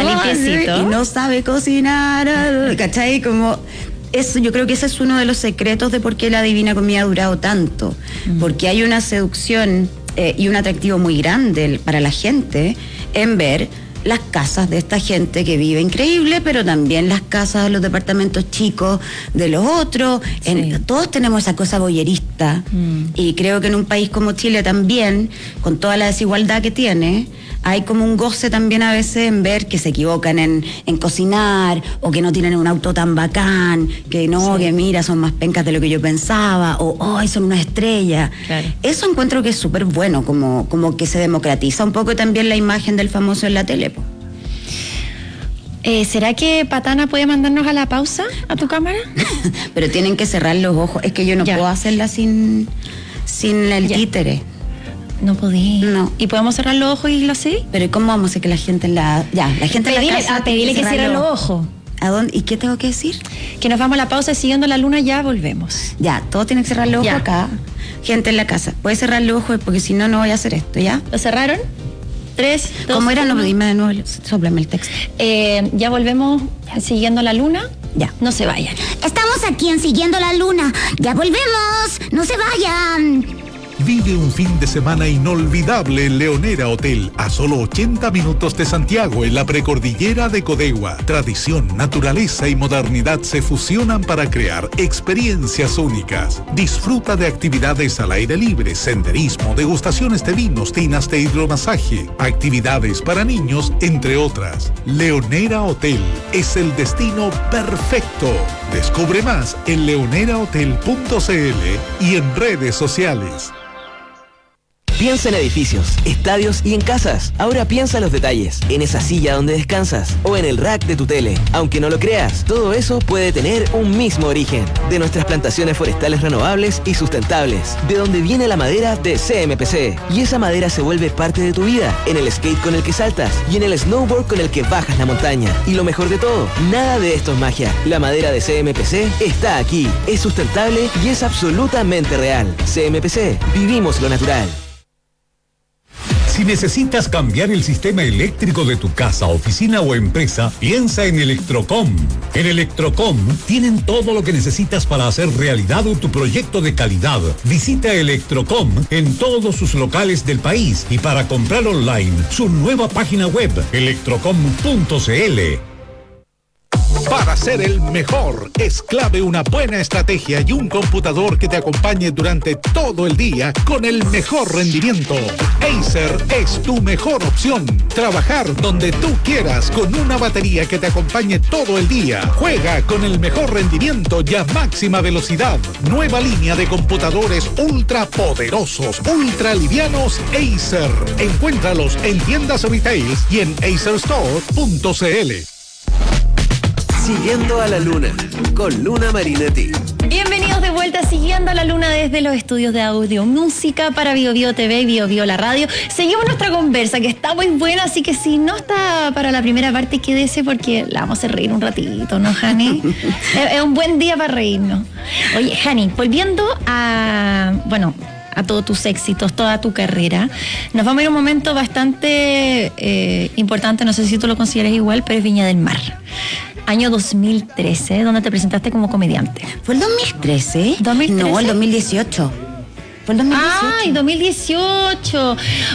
no sabe cocinar, ¿cachai? Como eso, yo creo que ese es uno de los secretos de por qué La Divina Comida ha durado tanto, porque hay una seducción y un atractivo muy grande para la gente en ver las casas de esta gente que vive increíble, pero también las casas de los departamentos chicos de los otros. Todos tenemos esa cosa boyerista, y creo que en un país como Chile también, con toda la desigualdad que tiene, hay como un goce también a veces en ver que se equivocan en cocinar, o que no tienen un auto tan bacán, que que mira, son más pencas de lo que yo pensaba, o son una estrella. Claro. Eso encuentro que es súper bueno, como que se democratiza un poco también la imagen del famoso en la tele. ¿Será que Patana puede mandarnos a la pausa a tu cámara? Pero tienen que cerrar los ojos. Es que yo no puedo hacerla sin el títere. No podía. No. ¿Y podemos cerrar los ojos y lo así? Pero ¿cómo vamos a hacer que la gente en la gente en la casa pedirle que cierre los ojos? ¿A dónde? ¿Y qué tengo que decir? Que nos vamos a la pausa y siguiendo la luna ya volvemos. Ya, todos tienen que cerrar los ojos acá. Gente en la casa, puede cerrar los ojos porque si no, no voy a hacer esto, ¿ya? ¿Lo cerraron? 3, 2, ¿Cómo era? 1. No, dime de nuevo, sóplame el texto. Ya volvemos siguiendo la luna. Ya, no se vayan. Estamos aquí en Siguiendo la Luna. Ya volvemos. No se vayan. Vive un fin de semana inolvidable en Leonera Hotel, a solo 80 minutos de Santiago, en la precordillera de Codegua. Tradición, naturaleza y modernidad se fusionan para crear experiencias únicas. Disfruta de actividades al aire libre, senderismo, degustaciones de vinos, tinas de hidromasaje, actividades para niños, entre otras. Leonera Hotel es el destino perfecto. Descubre más en leonerahotel.cl y en redes sociales. Piensa en edificios, estadios y en casas. Ahora piensa en los detalles, en esa silla donde descansas o en el rack de tu tele. Aunque no lo creas, todo eso puede tener un mismo origen. De nuestras plantaciones forestales renovables y sustentables. De donde viene la madera de CMPC. Y esa madera se vuelve parte de tu vida. En el skate con el que saltas y en el snowboard con el que bajas la montaña. Y lo mejor de todo, nada de esto es magia. La madera de CMPC está aquí. Es sustentable y es absolutamente real. CMPC, vivimos lo natural. Si necesitas cambiar el sistema eléctrico de tu casa, oficina o empresa, piensa en Electrocom. En Electrocom tienen todo lo que necesitas para hacer realidad tu proyecto de calidad. Visita Electrocom en todos sus locales del país y para comprar online, su nueva página web, electrocom.cl. Para ser el mejor, es clave una buena estrategia y un computador que te acompañe durante todo el día con el mejor rendimiento. Acer es tu mejor opción. Trabajar donde tú quieras con una batería que te acompañe todo el día. Juega con el mejor rendimiento y a máxima velocidad. Nueva línea de computadores ultra poderosos, ultra livianos Acer. Encuéntralos en tiendas retail y en acerstore.cl. Siguiendo a la Luna, con Luna Marinetti. Bienvenidos de vuelta a Siguiendo a la Luna desde los estudios de Audio Música para BioBio TV y BioBio La Radio. Seguimos nuestra conversa, que está muy buena, así que si no está para la primera parte, quédese porque la vamos a hacer reír un ratito, ¿no, Jani? Es un buen día para reírnos. Oye, Jani, volviendo a todos tus éxitos, toda tu carrera, nos vamos a ir a un momento bastante importante, no sé si tú lo consideras igual, pero es Viña del Mar. Año 2013, donde te presentaste como comediante. ¿Fue el 2013? ¿2013? No, el 2018. Fue el 2018. ¡Ay, 2018!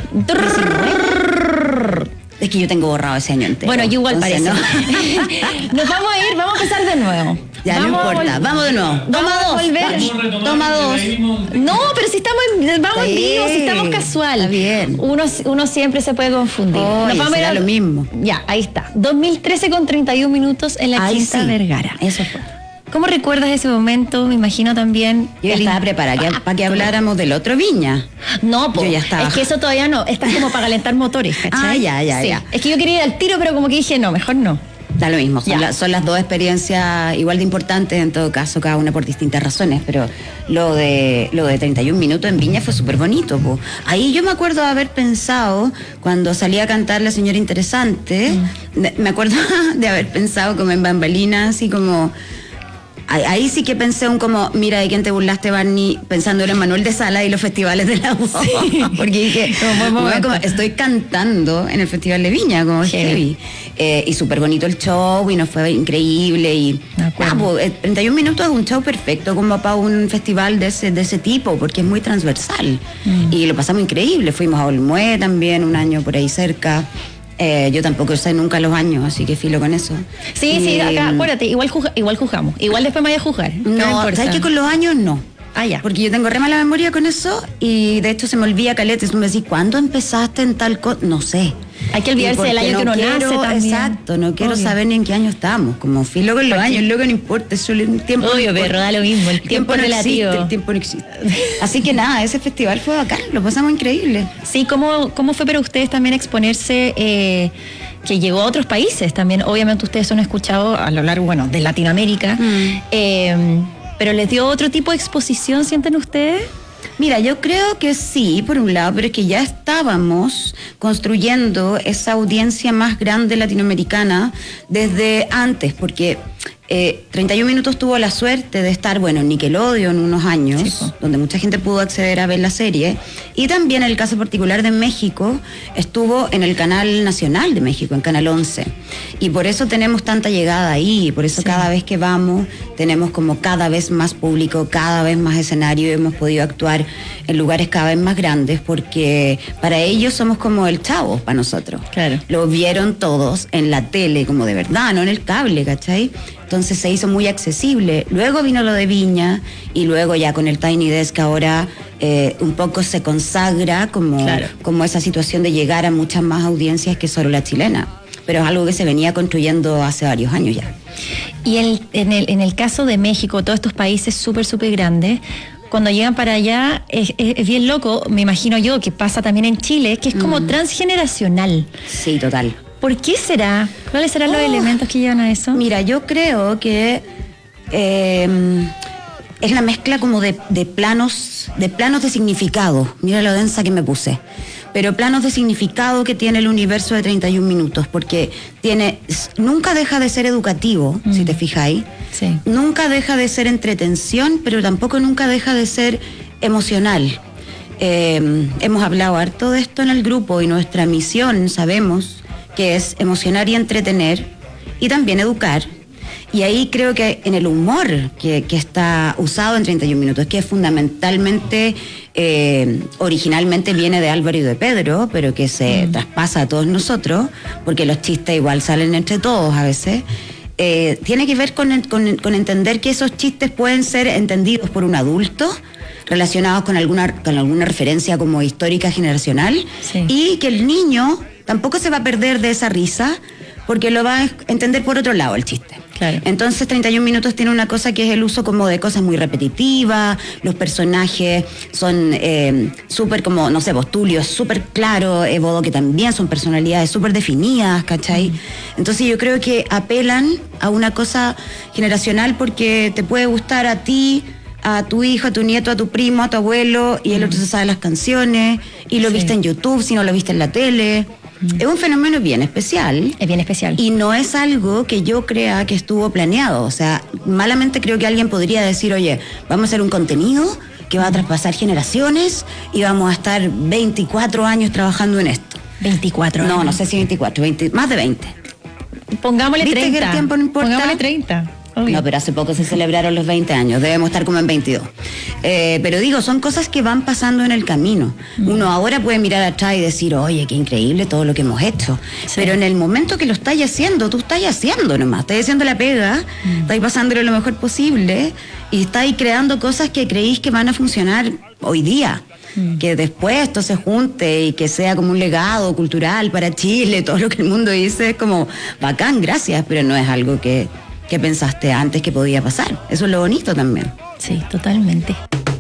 Es que yo tengo borrado ese año entero. Bueno, yo igual parece. ¿no? Nos vamos a ir, vamos a empezar de nuevo. Ya, no importa, vamos de nuevo. Toma dos. No, pero si estamos vamos Sí, vivos, si estamos casual. Está bien. Uno siempre se puede confundir. Nos vamos a ir lo mismo. Ya, ahí está. 2013 con 31 minutos en la Quinta Vergara. Eso fue. ¿Cómo recuerdas ese momento? Me imagino también. Yo ya estaba preparada para que habláramos del otro Viña. No, yo ya estaba. Es que eso todavía no. Estás como para calentar motores, ¿cachai? Ya. Es que yo quería ir al tiro, pero como que dije, no, mejor no. Da lo mismo, son las dos experiencias igual de importantes, en todo caso, cada una por distintas razones, pero lo de 31 minutos en Viña fue súper bonito. Po. Ahí yo me acuerdo de haber pensado, cuando salí a cantar La Señora Interesante, me acuerdo de haber pensado como en bambalinas, así como... Ahí sí que pensé como, mira, ¿de quién te burlaste, Barney? Pensando en Manuel de Sala y los festivales de la voz. Sí. Porque dije, como estoy cantando en el Festival de Viña, como heavy. Y súper bonito el show, y nos fue increíble. Y 31 minutos es un show perfecto como para un festival de ese tipo, porque es muy transversal. Y lo pasamos increíble. Fuimos a Olmué también, un año por ahí cerca. Yo tampoco sé nunca los años, así que filo con eso. Sí, acá, acuérdate, igual juzgamos. Igual después me voy a juzgar. No, ¿sabes que con los años no? Ya. Porque yo tengo re mala memoria con eso y de hecho se me olvida caleta. Tú me decís, ¿cuándo empezaste en tal cosa? No sé. Hay que olvidarse del año que uno nace también. Exacto, no quiero saber ni en qué año estamos. Como filo con los años, luego no importa, es solo un tiempo. Obvio, pero da lo mismo, el tiempo relativo. El tiempo no existe. Así que nada, ese festival fue bacán, lo pasamos increíble. Sí, ¿cómo fue para ustedes también exponerse? Que llegó a otros países también. Obviamente ustedes son escuchados a lo largo, de Latinoamérica. Pero ¿les dio otro tipo de exposición, sienten ustedes? Mira, yo creo que sí, por un lado, pero es que ya estábamos construyendo esa audiencia más grande latinoamericana desde antes, porque 31 Minutos tuvo la suerte de estar, en Nickelodeon unos años, donde mucha gente pudo acceder a ver la serie, y también en el caso particular de México, estuvo en el canal nacional de México, en Canal 11, y por eso tenemos tanta llegada ahí, y por eso cada vez que vamos tenemos como cada vez más público, cada vez más escenario, y hemos podido actuar en lugares cada vez más grandes, porque para ellos somos como el Chavo, para nosotros. Claro. Lo vieron todos en la tele, como de verdad, no en el cable, ¿cachai? Entonces se hizo muy accesible. Luego vino lo de Viña, y luego ya con el Tiny Desk ahora un poco se consagra como esa situación de llegar a muchas más audiencias que solo la chilena. Pero es algo que se venía construyendo hace varios años ya. Y en el caso de México, todos estos países súper, súper grandes, cuando llegan para allá es bien loco, me imagino yo, que pasa también en Chile, que es como transgeneracional. Sí, total. ¿Por qué será? ¿Cuáles serán los elementos que llevan a eso? Mira, yo creo que es la mezcla como de planos de significado. Mira lo densa que me puse. Pero planos de significado que tiene el universo de 31 minutos, porque nunca deja de ser educativo, si te fijáis. Sí. Nunca deja de ser entretención, pero tampoco nunca deja de ser emocional. Hemos hablado harto de esto en el grupo, y nuestra misión, sabemos, que es emocionar y entretener, y también educar. Y ahí creo que en el humor que está usado en 31 minutos, que es fundamentalmente, originalmente viene de Álvaro y de Pedro, pero que se traspasa a todos nosotros, porque los chistes igual salen entre todos a veces, tiene que ver con entender que esos chistes pueden ser entendidos por un adulto, relacionados con alguna referencia como histórica generacional, y que el niño tampoco se va a perder de esa risa, porque lo va a entender por otro lado el chiste. Claro. Entonces 31 minutos tiene una cosa que es el uso como de cosas muy repetitivas, los personajes son súper como, no sé, Tulio es súper claro, Bodo que también son personalidades súper definidas, ¿cachai? Entonces yo creo que apelan a una cosa generacional, porque te puede gustar a ti, a tu hijo, a tu nieto, a tu primo, a tu abuelo, y el otro se sabe las canciones, y lo viste en YouTube, si no lo viste en la tele. Es un fenómeno bien especial. Es bien especial. Y no es algo que yo crea que estuvo planeado. O sea, malamente creo que alguien podría decir, oye, vamos a hacer un contenido que va a traspasar generaciones y vamos a estar 24 años trabajando en esto. 24 años. No sé si 24, más de 20. Pongámosle 30. ¿Viste que el tiempo no importa? Pongámosle 30. Obvio. No, pero hace poco se celebraron los 20 años, debemos estar como en 22. Pero digo, son cosas que van pasando en el camino. Uno ahora puede mirar atrás y decir, oye, qué increíble todo lo que hemos hecho. Sí. Pero en el momento que lo estás haciendo, tú estás haciendo nomás, estás haciendo la pega, estás pasándolo lo mejor posible, y estás creando cosas que creís que van a funcionar hoy día. Que después esto se junte y que sea como un legado cultural para Chile, todo lo que el mundo dice es como bacán, gracias, pero no es algo que pensaste antes que podía pasar. Eso es lo bonito también. Sí, totalmente.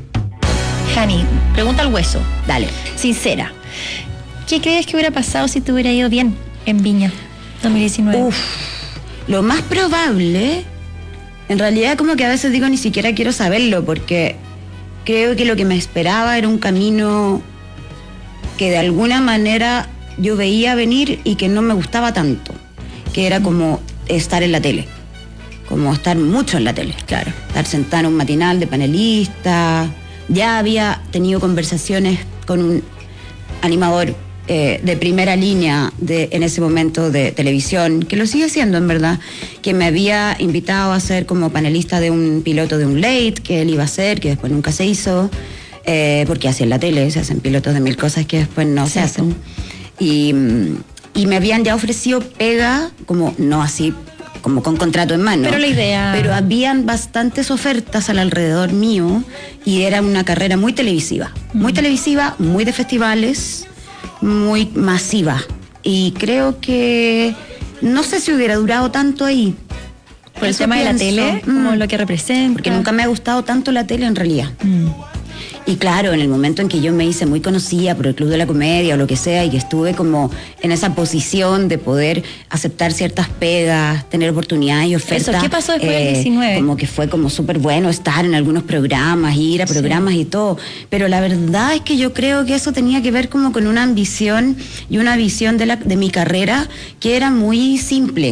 Jani, pregunta al hueso. Dale. Sincera. ¿Qué crees que hubiera pasado si te hubiera ido bien en Viña 2019? Lo más probable, en realidad como que a veces digo ni siquiera quiero saberlo, porque creo que lo que me esperaba era un camino que de alguna manera yo veía venir y que no me gustaba tanto, que era como estar en la tele. Como estar mucho en la tele. Claro. Estar sentada en un matinal de panelista. Ya había tenido conversaciones con un animador de primera línea en ese momento de televisión, que lo sigue siendo en verdad, que me había invitado a ser como panelista de un piloto de un late que él iba a hacer, que después nunca se hizo, porque así en la tele se hacen pilotos de mil cosas que después no se hacen. Y me habían ya ofrecido pega, como no así como con contrato en mano. Pero la idea... Pero habían bastantes ofertas alrededor mío, y era una carrera muy televisiva. Muy televisiva, muy de festivales, muy masiva. Y creo que no sé si hubiera durado tanto ahí. Por el tema de la tele, como lo que representa. Porque nunca me ha gustado tanto la tele en realidad. Y claro, en el momento en que yo me hice muy conocida por el Club de la Comedia o lo que sea, y que estuve como en esa posición de poder aceptar ciertas pegas, tener oportunidades y ofertas. Eso, ¿qué pasó después del 19? Como que fue como súper bueno estar en algunos programas, ir a programas y todo. Pero la verdad es que yo creo que eso tenía que ver como con una ambición y una visión de mi carrera que era muy simple.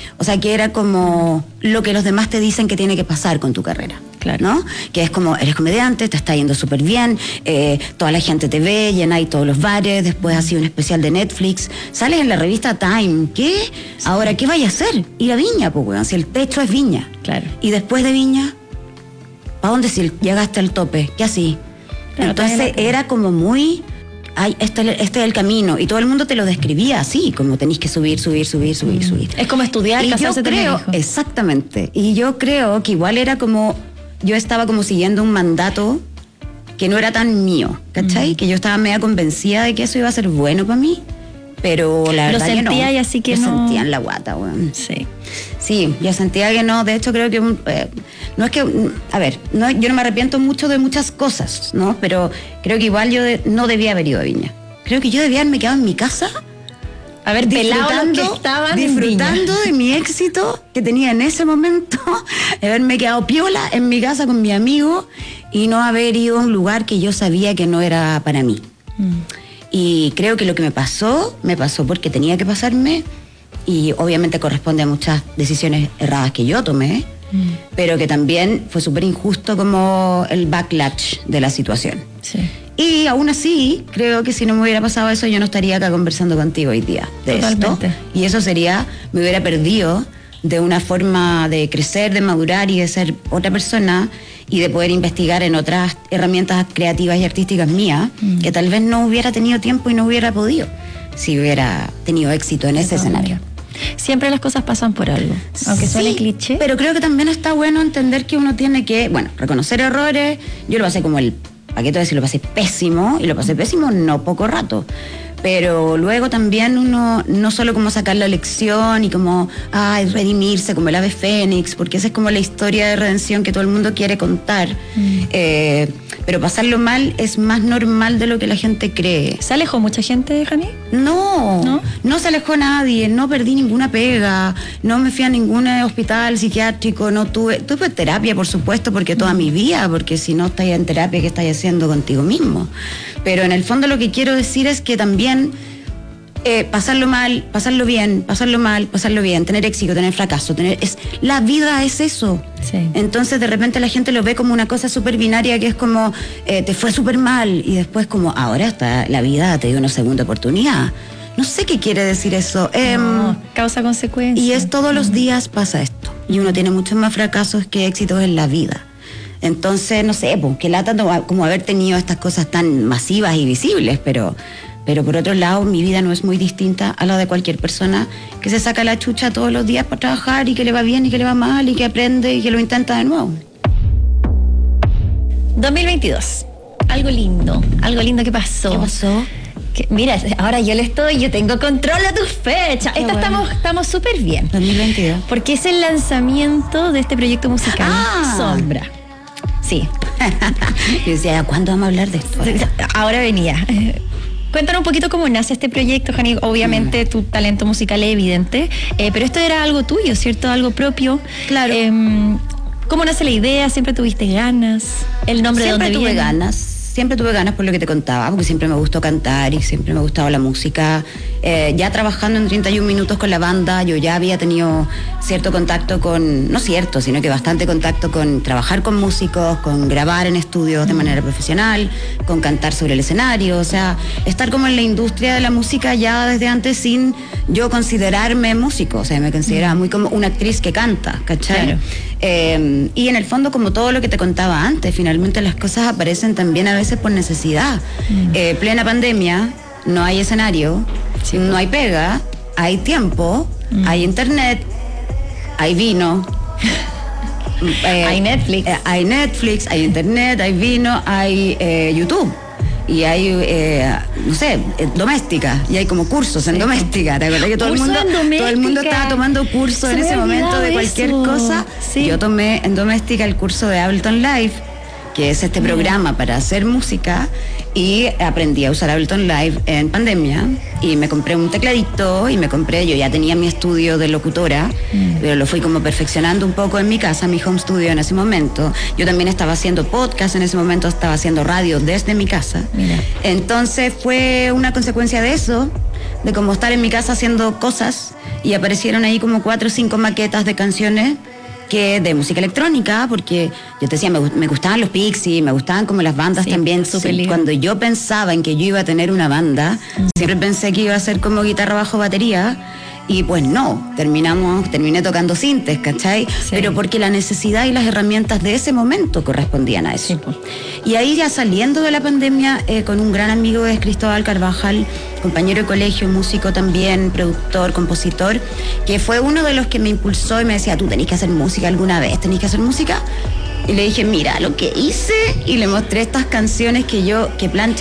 O sea, que era como lo que los demás te dicen que tiene que pasar con tu carrera. Claro. ¿No? Que es como, eres comediante, te está yendo súper bien, toda la gente te ve, llenáis todos los bares, después has sido un especial de Netflix, sales en la revista Time, ¿qué? Sí. Ahora, ¿qué vais a hacer? Ir a Viña, pues, weón, si el techo es Viña. Claro. Y después de Viña, ¿para dónde si llegaste al tope? ¿Qué así? Claro, entonces era como muy... Ay, este es el camino. Y todo el mundo te lo describía así, como tenéis que subir. Es como estudiar, y casarse, yo creo, exactamente. Y yo creo que igual era como... Yo estaba como siguiendo un mandato que no era tan mío, ¿cachai? Que yo estaba media convencida de que eso iba a ser bueno para mí, pero la verdad que no. Lo sentía y así que yo no... sentía en la guata, weón. Sí. Sí, yo sentía que no. De hecho, creo que... no es que... A ver, no, yo no me arrepiento mucho de muchas cosas, ¿no? Pero creo que igual yo no debía haber ido a Viña. Creo que yo debía haberme quedado en mi casa... disfrutando de mi éxito que tenía en ese momento, haberme quedado piola en mi casa con mi amigo y no haber ido a un lugar que yo sabía que no era para mí. Y creo que lo que me pasó porque tenía que pasarme y obviamente corresponde a muchas decisiones erradas que yo tomé, pero que también fue súper injusto como el backlash de la situación. Sí. Y aún así, creo que si no me hubiera pasado eso, yo no estaría acá conversando contigo hoy día de Totalmente. Esto. Y eso me hubiera perdido de una forma de crecer, de madurar y de ser otra persona y de poder investigar en otras herramientas creativas y artísticas mías, que tal vez no hubiera tenido tiempo y no hubiera podido si hubiera tenido éxito en ese escenario. Siempre las cosas pasan por algo, aunque suene cliché. Pero creo que también está bueno entender que uno tiene que, reconocer errores. Yo lo pasé como ¿para qué te voy a decir? Lo pasé pésimo, y lo pasé pésimo no poco rato. Pero luego también uno, no solo como sacar la lección y como, redimirse como el ave fénix, porque esa es como la historia de redención que todo el mundo quiere contar. Pero pasarlo mal es más normal de lo que la gente cree. ¿Se alejó mucha gente, Jani? No se alejó nadie, no perdí ninguna pega, no me fui a ningún hospital psiquiátrico, tuve terapia, por supuesto, porque toda mi vida, porque si no estás en terapia, ¿qué estás haciendo contigo mismo? Pero en el fondo lo que quiero decir es que también pasarlo mal, pasarlo bien, pasarlo mal, pasarlo bien, tener éxito, tener fracaso, la vida es eso. Sí. Entonces de repente la gente lo ve como una cosa súper binaria, que es como te fue súper mal y después como ahora la vida te dio una segunda oportunidad. No sé qué quiere decir eso. Causa-consecuencia. Y es todos los días pasa esto. Y uno tiene muchos más fracasos que éxitos en la vida. Entonces, no sé, que lata como haber tenido estas cosas tan masivas y visibles, pero por otro lado, mi vida no es muy distinta a la de cualquier persona que se saca la chucha todos los días para trabajar y que le va bien y que le va mal y que aprende y que lo intenta de nuevo. 2022. Algo lindo que pasó. ¿Qué pasó? Mira, ahora yo tengo control de tus fechas. Estamos súper bien. 2022. Porque es el lanzamiento de este proyecto musical, Sombra. Sí. Yo decía, ¿cuándo vamos a hablar de esto? Ahora venía. Cuéntanos un poquito cómo nace este proyecto, Jani. Obviamente tu talento musical es evidente, pero esto era algo tuyo, ¿cierto? Algo propio. Claro. ¿Cómo nace la idea? ¿Siempre tuviste ganas? ¿El nombre de dónde viene? Siempre tuve ganas por lo que te contaba, porque siempre me gustó cantar y siempre me gustaba la música. Ya trabajando en 31 minutos con la banda, yo ya había tenido cierto contacto sino que bastante contacto con trabajar con músicos, con grabar en estudios de manera profesional, con cantar sobre el escenario, o sea, estar como en la industria de la música ya desde antes sin yo considerarme músico, o sea, me consideraba muy como una actriz que canta, ¿cachai? Claro. Y en el fondo, como todo lo que te contaba antes, finalmente las cosas aparecen también a veces por necesidad. Plena pandemia, no hay escenario, no hay pega, hay tiempo, hay internet, hay vino, hay Netflix. Hay Netflix, hay internet, hay vino, hay YouTube. Y hay, doméstica, y hay como cursos en doméstica. ¿Te acuerdas que todo el mundo estaba tomando cursos en ese momento de cualquier cosa? Sí. Yo tomé en doméstica el curso de Ableton Live, que es este programa para hacer música, y aprendí a usar Ableton Live en pandemia, y me compré un tecladito, yo ya tenía mi estudio de locutora, pero lo fui como perfeccionando un poco en mi casa, mi home studio en ese momento. Yo también estaba haciendo podcast en ese momento, estaba haciendo radio desde mi casa. Mira. Entonces fue una consecuencia de eso, de como estar en mi casa haciendo cosas y aparecieron ahí como 4 o 5 maquetas de canciones que de música electrónica, porque yo te decía, me gustaban los Pixies, me gustaban como las bandas también. Cuando yo pensaba en que yo iba a tener una banda, siempre pensé que iba a ser como guitarra, bajo, batería, y pues no, terminé tocando sintes, ¿cachai? Pero porque la necesidad y las herramientas de ese momento correspondían a eso. Y ahí ya saliendo de la pandemia, con un gran amigo es Cristóbal Carvajal, compañero de colegio, músico también, productor, compositor, que fue uno de los que me impulsó y me decía, tú tenés que hacer música alguna vez, tenés que hacer música. Y le dije, mira lo que hice, y le mostré estas canciones que plancha.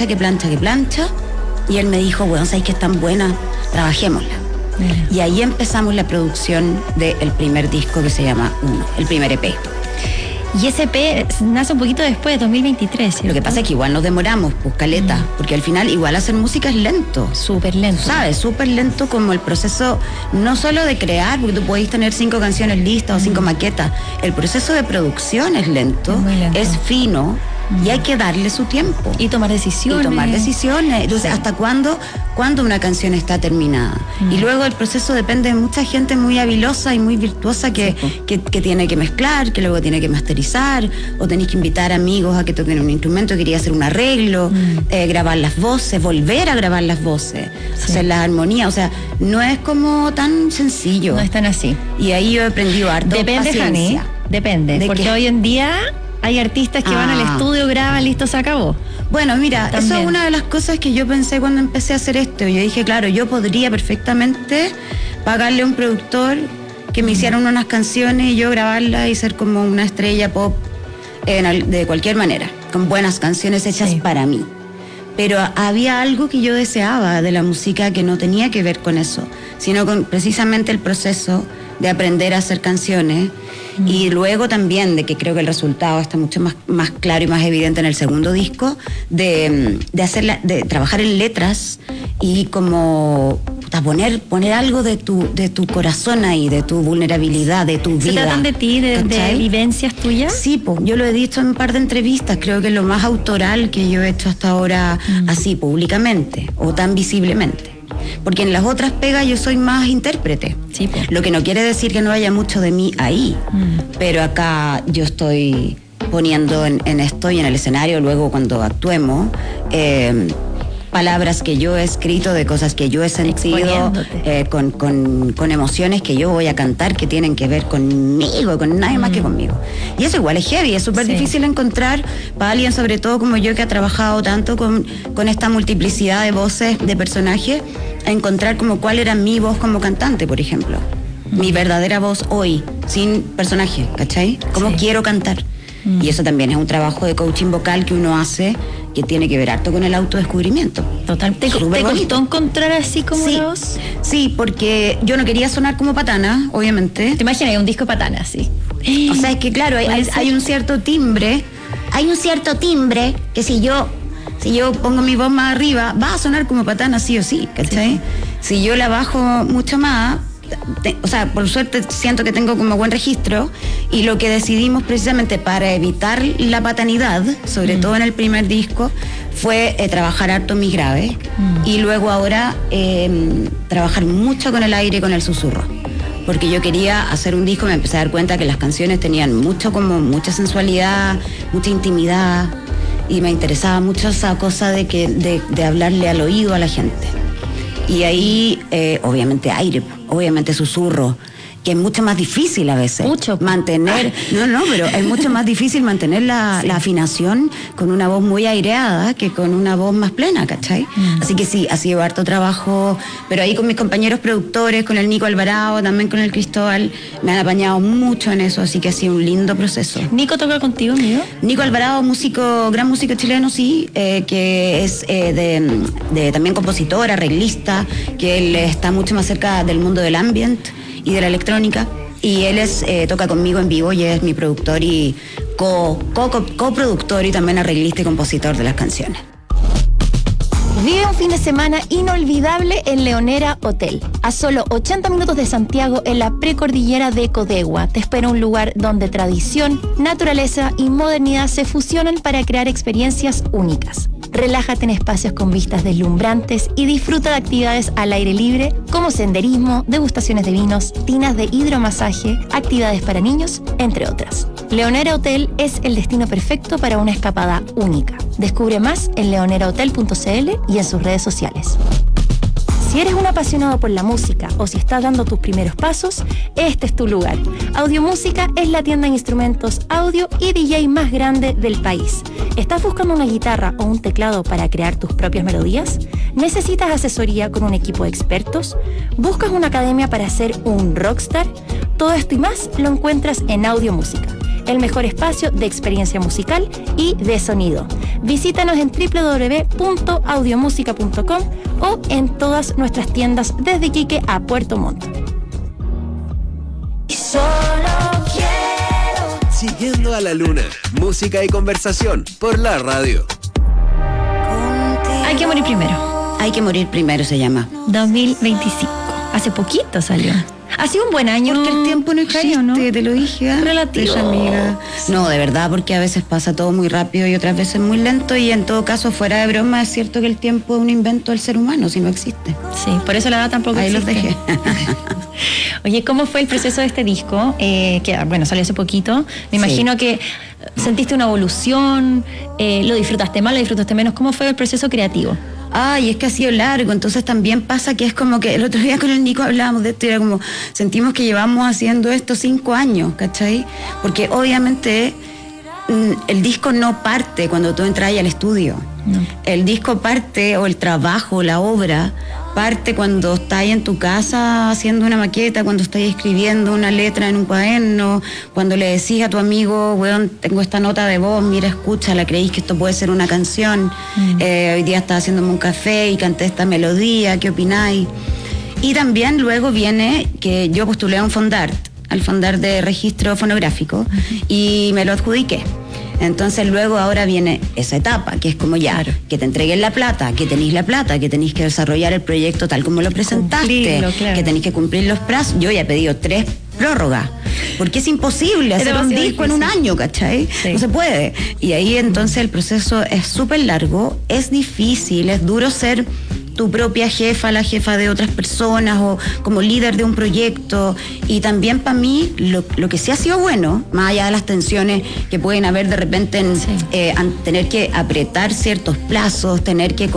Y él me dijo, bueno, ¿sabes que es tan buena? Trabajémosla. Y ahí empezamos la producción del primer disco que se llama Uno, el primer EP. Y ese EP nace un poquito después, de 2023, ¿cierto? Lo que pasa es que igual nos demoramos, pues caleta, porque al final igual hacer música es lento. Súper lento. ¿Sabes? Súper lento como el proceso, no solo de crear, porque tú podés tener 5 canciones listas o 5 maquetas. El proceso de producción es lento, es fino. Y hay que darle su tiempo. Y tomar decisiones. Entonces, ¿hasta cuándo una canción está terminada? Y luego el proceso depende de mucha gente muy habilosa y muy virtuosa que tiene que mezclar, que luego tiene que masterizar, o tenés que invitar amigos a que toquen un instrumento, quería hacer un arreglo, grabar las voces, volver a grabar las voces, hacer las armonías. O sea, no es como tan sencillo. No es tan así. Y ahí yo he aprendido harto paciencia. Jani, depende. Porque hoy en día hay artistas que van al estudio, graban, listo, se acabó. Bueno, mira, eso es una de las cosas que yo pensé cuando empecé a hacer esto. Yo dije, claro, yo podría perfectamente pagarle a un productor que me hiciera unas canciones y yo grabarlas y ser como una estrella pop de cualquier manera, con buenas canciones hechas para mí. Pero había algo que yo deseaba de la música que no tenía que ver con eso, sino con precisamente el proceso de aprender a hacer canciones. Y luego también de que creo que el resultado está mucho más claro y más evidente en el segundo disco, de trabajar en letras y como poner algo de tu corazón ahí, de tu vulnerabilidad, de tu vida. ¿Se tratan de ti, de vivencias tuyas? Sí, pues yo lo he dicho en un par de entrevistas, creo que es lo más autoral que yo he hecho hasta ahora así públicamente o tan visiblemente. Porque en las otras pegas yo soy más intérprete. Sí, pues. Lo que no quiere decir que no haya mucho de mí ahí. Pero acá yo estoy poniendo en esto y en el escenario, luego cuando actuemos, palabras que yo he escrito, de cosas que yo he sentido, con emociones que yo voy a cantar que tienen que ver conmigo, con nadie más que conmigo. Y eso igual es heavy, es súper difícil encontrar para alguien, sobre todo como yo, que ha trabajado tanto con esta multiplicidad de voces, de personajes, a encontrar como cuál era mi voz como cantante, por ejemplo. Mi verdadera voz hoy, sin personaje, ¿cachai? ¿Cómo quiero cantar? Y eso también es un trabajo de coaching vocal que uno hace, que tiene que ver harto con el autodescubrimiento. Total. ¿Te costó encontrar así como la voz? Sí, porque yo no quería sonar como Patana, obviamente. ¿Te imaginas? Hay un disco Patana, sí. O sea, es que claro, hay un cierto timbre. Hay un cierto timbre que si yo pongo mi voz más arriba, va a sonar como Patana sí o sí, ¿cachai? Sí. Si yo la bajo mucho más, o sea, por suerte siento que tengo como buen registro, y lo que decidimos precisamente para evitar la patanidad, sobre todo en el primer disco, fue trabajar harto mis graves y luego ahora trabajar mucho con el aire y con el susurro, porque yo quería hacer un disco. Me empecé a dar cuenta que las canciones tenían mucha sensualidad, mucha intimidad, y me interesaba mucho esa cosa de hablarle al oído a la gente. Y ahí, obviamente aire, obviamente susurro, que es mucho más difícil a veces. Mantener, pero es mucho más difícil mantener la afinación con una voz muy aireada que con una voz más plena, ¿cachai? Así que sí, ha sido harto trabajo, pero ahí con mis compañeros productores, con el Nico Alvarado, también con el Cristóbal, me han apañado mucho en eso, así que ha sido un lindo proceso. ¿Nico toca contigo, amigo? Nico Alvarado, gran músico chileno, sí, que es también compositor, arreglista, que él está mucho más cerca del mundo del ambient y de la electrónica, y él toca conmigo en vivo y es mi productor y coproductor y también arreglista y compositor de las canciones. Vive un fin de semana inolvidable en Leonera Hotel. A solo 80 minutos de Santiago, en la precordillera de Codegua, te espera un lugar donde tradición, naturaleza y modernidad se fusionan para crear experiencias únicas. Relájate en espacios con vistas deslumbrantes y disfruta de actividades al aire libre como senderismo, degustaciones de vinos, tinas de hidromasaje, actividades para niños, entre otras. Leonera Hotel es el destino perfecto para una escapada única. Descubre más en leonerahotel.cl y en sus redes sociales. Si eres un apasionado por la música o si estás dando tus primeros pasos, este es tu lugar. Audiomúsica es la tienda de instrumentos audio y DJ más grande del país. ¿Estás buscando una guitarra o un teclado para crear tus propias melodías? ¿Necesitas asesoría con un equipo de expertos? ¿Buscas una academia para ser un rockstar? Todo esto y más lo encuentras en Audiomúsica, el mejor espacio de experiencia musical y de sonido. Visítanos en www.audiomusica.com o en todas nuestras tiendas desde Iquique a Puerto Montt. Siguiendo a la luna, música y conversación por la radio. Hay que morir primero. Hay que morir primero se llama. 2025. Hace poquito salió. Ha sido un buen año. Porque el tiempo no existe, ¿no? Te lo dije. Relativo. Amiga. No, de verdad, porque a veces pasa todo muy rápido y otras veces muy lento, y en todo caso, fuera de broma, es cierto que el tiempo es un invento del ser humano, si no existe. Sí, por eso la edad tampoco Ahí existe. los dejé. Oye, ¿cómo fue el proceso de este disco? Que, bueno, salió hace poquito. Me imagino que sentiste una evolución, lo disfrutaste más, lo disfrutaste menos. ¿Cómo fue el proceso creativo? Ay, es que ha sido largo, entonces también pasa que es como que el otro día con el Nico hablábamos de esto y era como, sentimos que llevamos haciendo esto 5 años, ¿cachai? Porque obviamente el disco no parte cuando tú entras ahí al estudio. No. El disco parte, o el trabajo, la obra, parte cuando estás ahí en tu casa haciendo una maqueta, cuando estás escribiendo una letra en un cuaderno, cuando le decís a tu amigo, weón, tengo esta nota de voz, mira, escúchala, ¿creéis que esto puede ser una canción? Hoy día estaba haciéndome un café y canté esta melodía, ¿qué opináis? Y también luego viene que yo postulé a un Fondart, al Fondart de registro fonográfico, y me lo adjudiqué. Entonces luego ahora viene esa etapa, que es como ya, que te entreguen la plata, que tenéis la plata, que tenéis que desarrollar el proyecto tal como lo presentaste, que tenéis que cumplir los plazos. Yo ya he pedido 3 prórrogas, porque es imposible hacer un disco en un año, ¿cachai? Sí. No se puede. Y ahí entonces el proceso es súper largo, es difícil, es duro ser tu propia jefa, la jefa de otras personas o como líder de un proyecto. Y también para mí lo que sí ha sido bueno, más allá de las tensiones que pueden haber de repente en tener que apretar ciertos plazos, tener que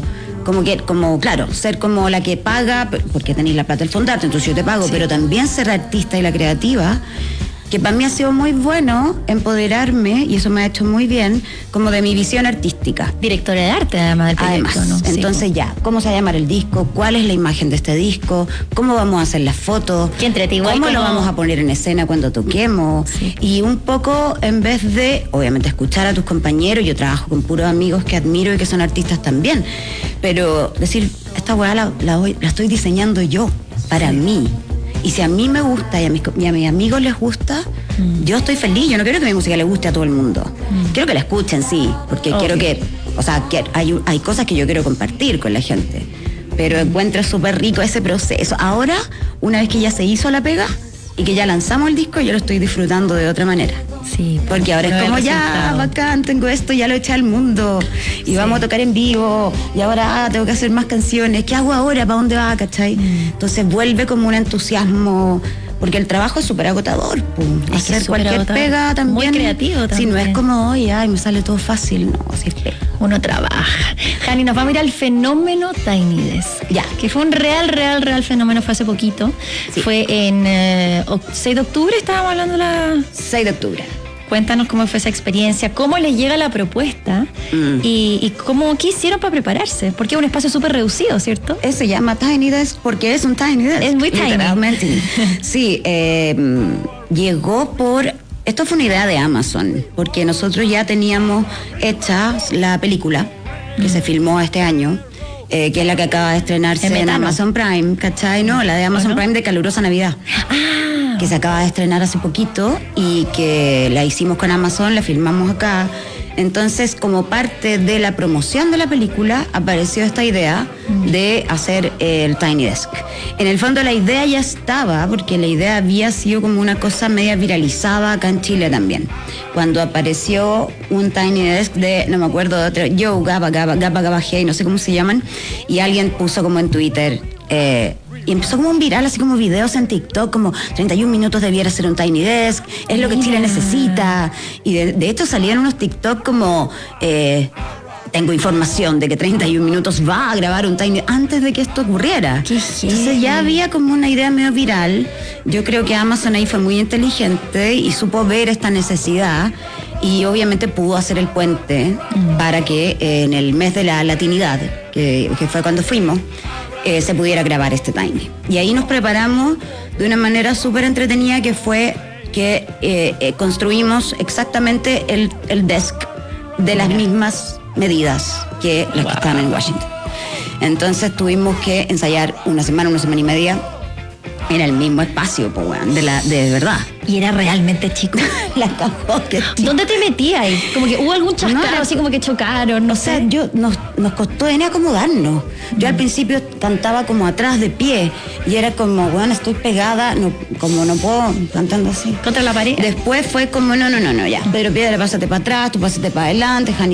claro, ser como la que paga, porque tenéis la plata del Fondarte, entonces yo te pago, pero también ser artista y la creativa, que para mí ha sido muy bueno empoderarme, y eso me ha hecho muy bien, como de mi visión artística. Directora de arte, además del proyecto, además, ¿no? Entonces ya, ¿cómo se va a llamar el disco? ¿Cuál es la imagen de este disco? ¿Cómo vamos a hacer las fotos? ¿Cómo lo vamos a poner en escena cuando toquemos? Sí. Y un poco, en vez de, obviamente, escuchar a tus compañeros, yo trabajo con puros amigos que admiro y que son artistas también, pero decir, esta weá la estoy diseñando yo, para mí. Y si a mí me gusta y a mis amigos les gusta, yo estoy feliz. Yo no quiero que mi música le guste a todo el mundo. Quiero que la escuchen, sí, porque quiero que hay cosas que yo quiero compartir con la gente. Pero encuentro súper rico ese proceso. Ahora, una vez que ya se hizo la pega y que ya lanzamos el disco, yo lo estoy disfrutando de otra manera. Sí, porque ahora es como ya, bacán, tengo esto, ya lo eché al mundo y vamos a tocar en vivo y ahora tengo que hacer más canciones. ¿Qué hago ahora? ¿Para dónde va? ¿Cachai? Entonces vuelve como un entusiasmo, porque el trabajo es súper agotador. Hacer cualquier agotador. Pega también. Muy creativo también. Si no es como, ay, me sale todo fácil, no, si es pega. Uno trabaja. Jani, nos vamos a ir al fenómeno Tiny Desk. Ya. Que fue un real fenómeno, fue hace poquito. Sí. Fue en 6 de octubre, estábamos hablando 6 de octubre. Cuéntanos cómo fue esa experiencia, cómo les llega la propuesta y qué hicieron para prepararse, porque es un espacio súper reducido, ¿cierto? Se llama Tiny Desk porque es un Tiny Desk. Es muy tiny. Literalmente. Sí, llegó esto fue una idea de Amazon, porque nosotros ya teníamos hecha la película que se filmó este año, que es la que acaba de estrenarse en Amazon Prime, ¿cachai? No, la de Amazon Prime de Calurosa Navidad. Que se acaba de estrenar hace poquito y que la hicimos con Amazon, la filmamos acá. Entonces, como parte de la promoción de la película, apareció esta idea de hacer el Tiny Desk. En el fondo la idea ya estaba, porque la idea había sido como una cosa media viralizada acá en Chile también. Cuando apareció un Tiny Desk de, no me acuerdo de otro, Yo, Gaba, Hey, no sé cómo se llaman, y alguien puso como en Twitter, y empezó como un viral, así como videos en TikTok, como 31 minutos debiera ser un Tiny Desk, es lo que Chile necesita. Y de hecho salían unos TikTok como, tengo información de que 31 minutos va a grabar un Tiny antes de que esto ocurriera. Entonces ya había como una idea medio viral. Yo creo que Amazon ahí fue muy inteligente y supo ver esta necesidad. Y obviamente pudo hacer el puente para que en el mes de la latinidad, que fue cuando fuimos, se pudiera grabar este Tiny. Y ahí nos preparamos de una manera súper entretenida, que fue que construimos exactamente el desk de las mismas medidas que las que estaban en Washington. Entonces tuvimos que ensayar una semana y media en el mismo espacio, pues, weón, de verdad. Y era realmente chico. La cagó que chico. ¿Dónde te metías ahí? Como que hubo algún chascarro, así como que chocaron, no sé. Nos costó venir a acomodarnos. Yo al principio cantaba como atrás de pie y era como, bueno, estoy pegada, como no puedo, cantando así. Contra la pared. Después fue como, no, ya. Pedro Piedra, pásate para atrás, tú pásate para adelante, Jani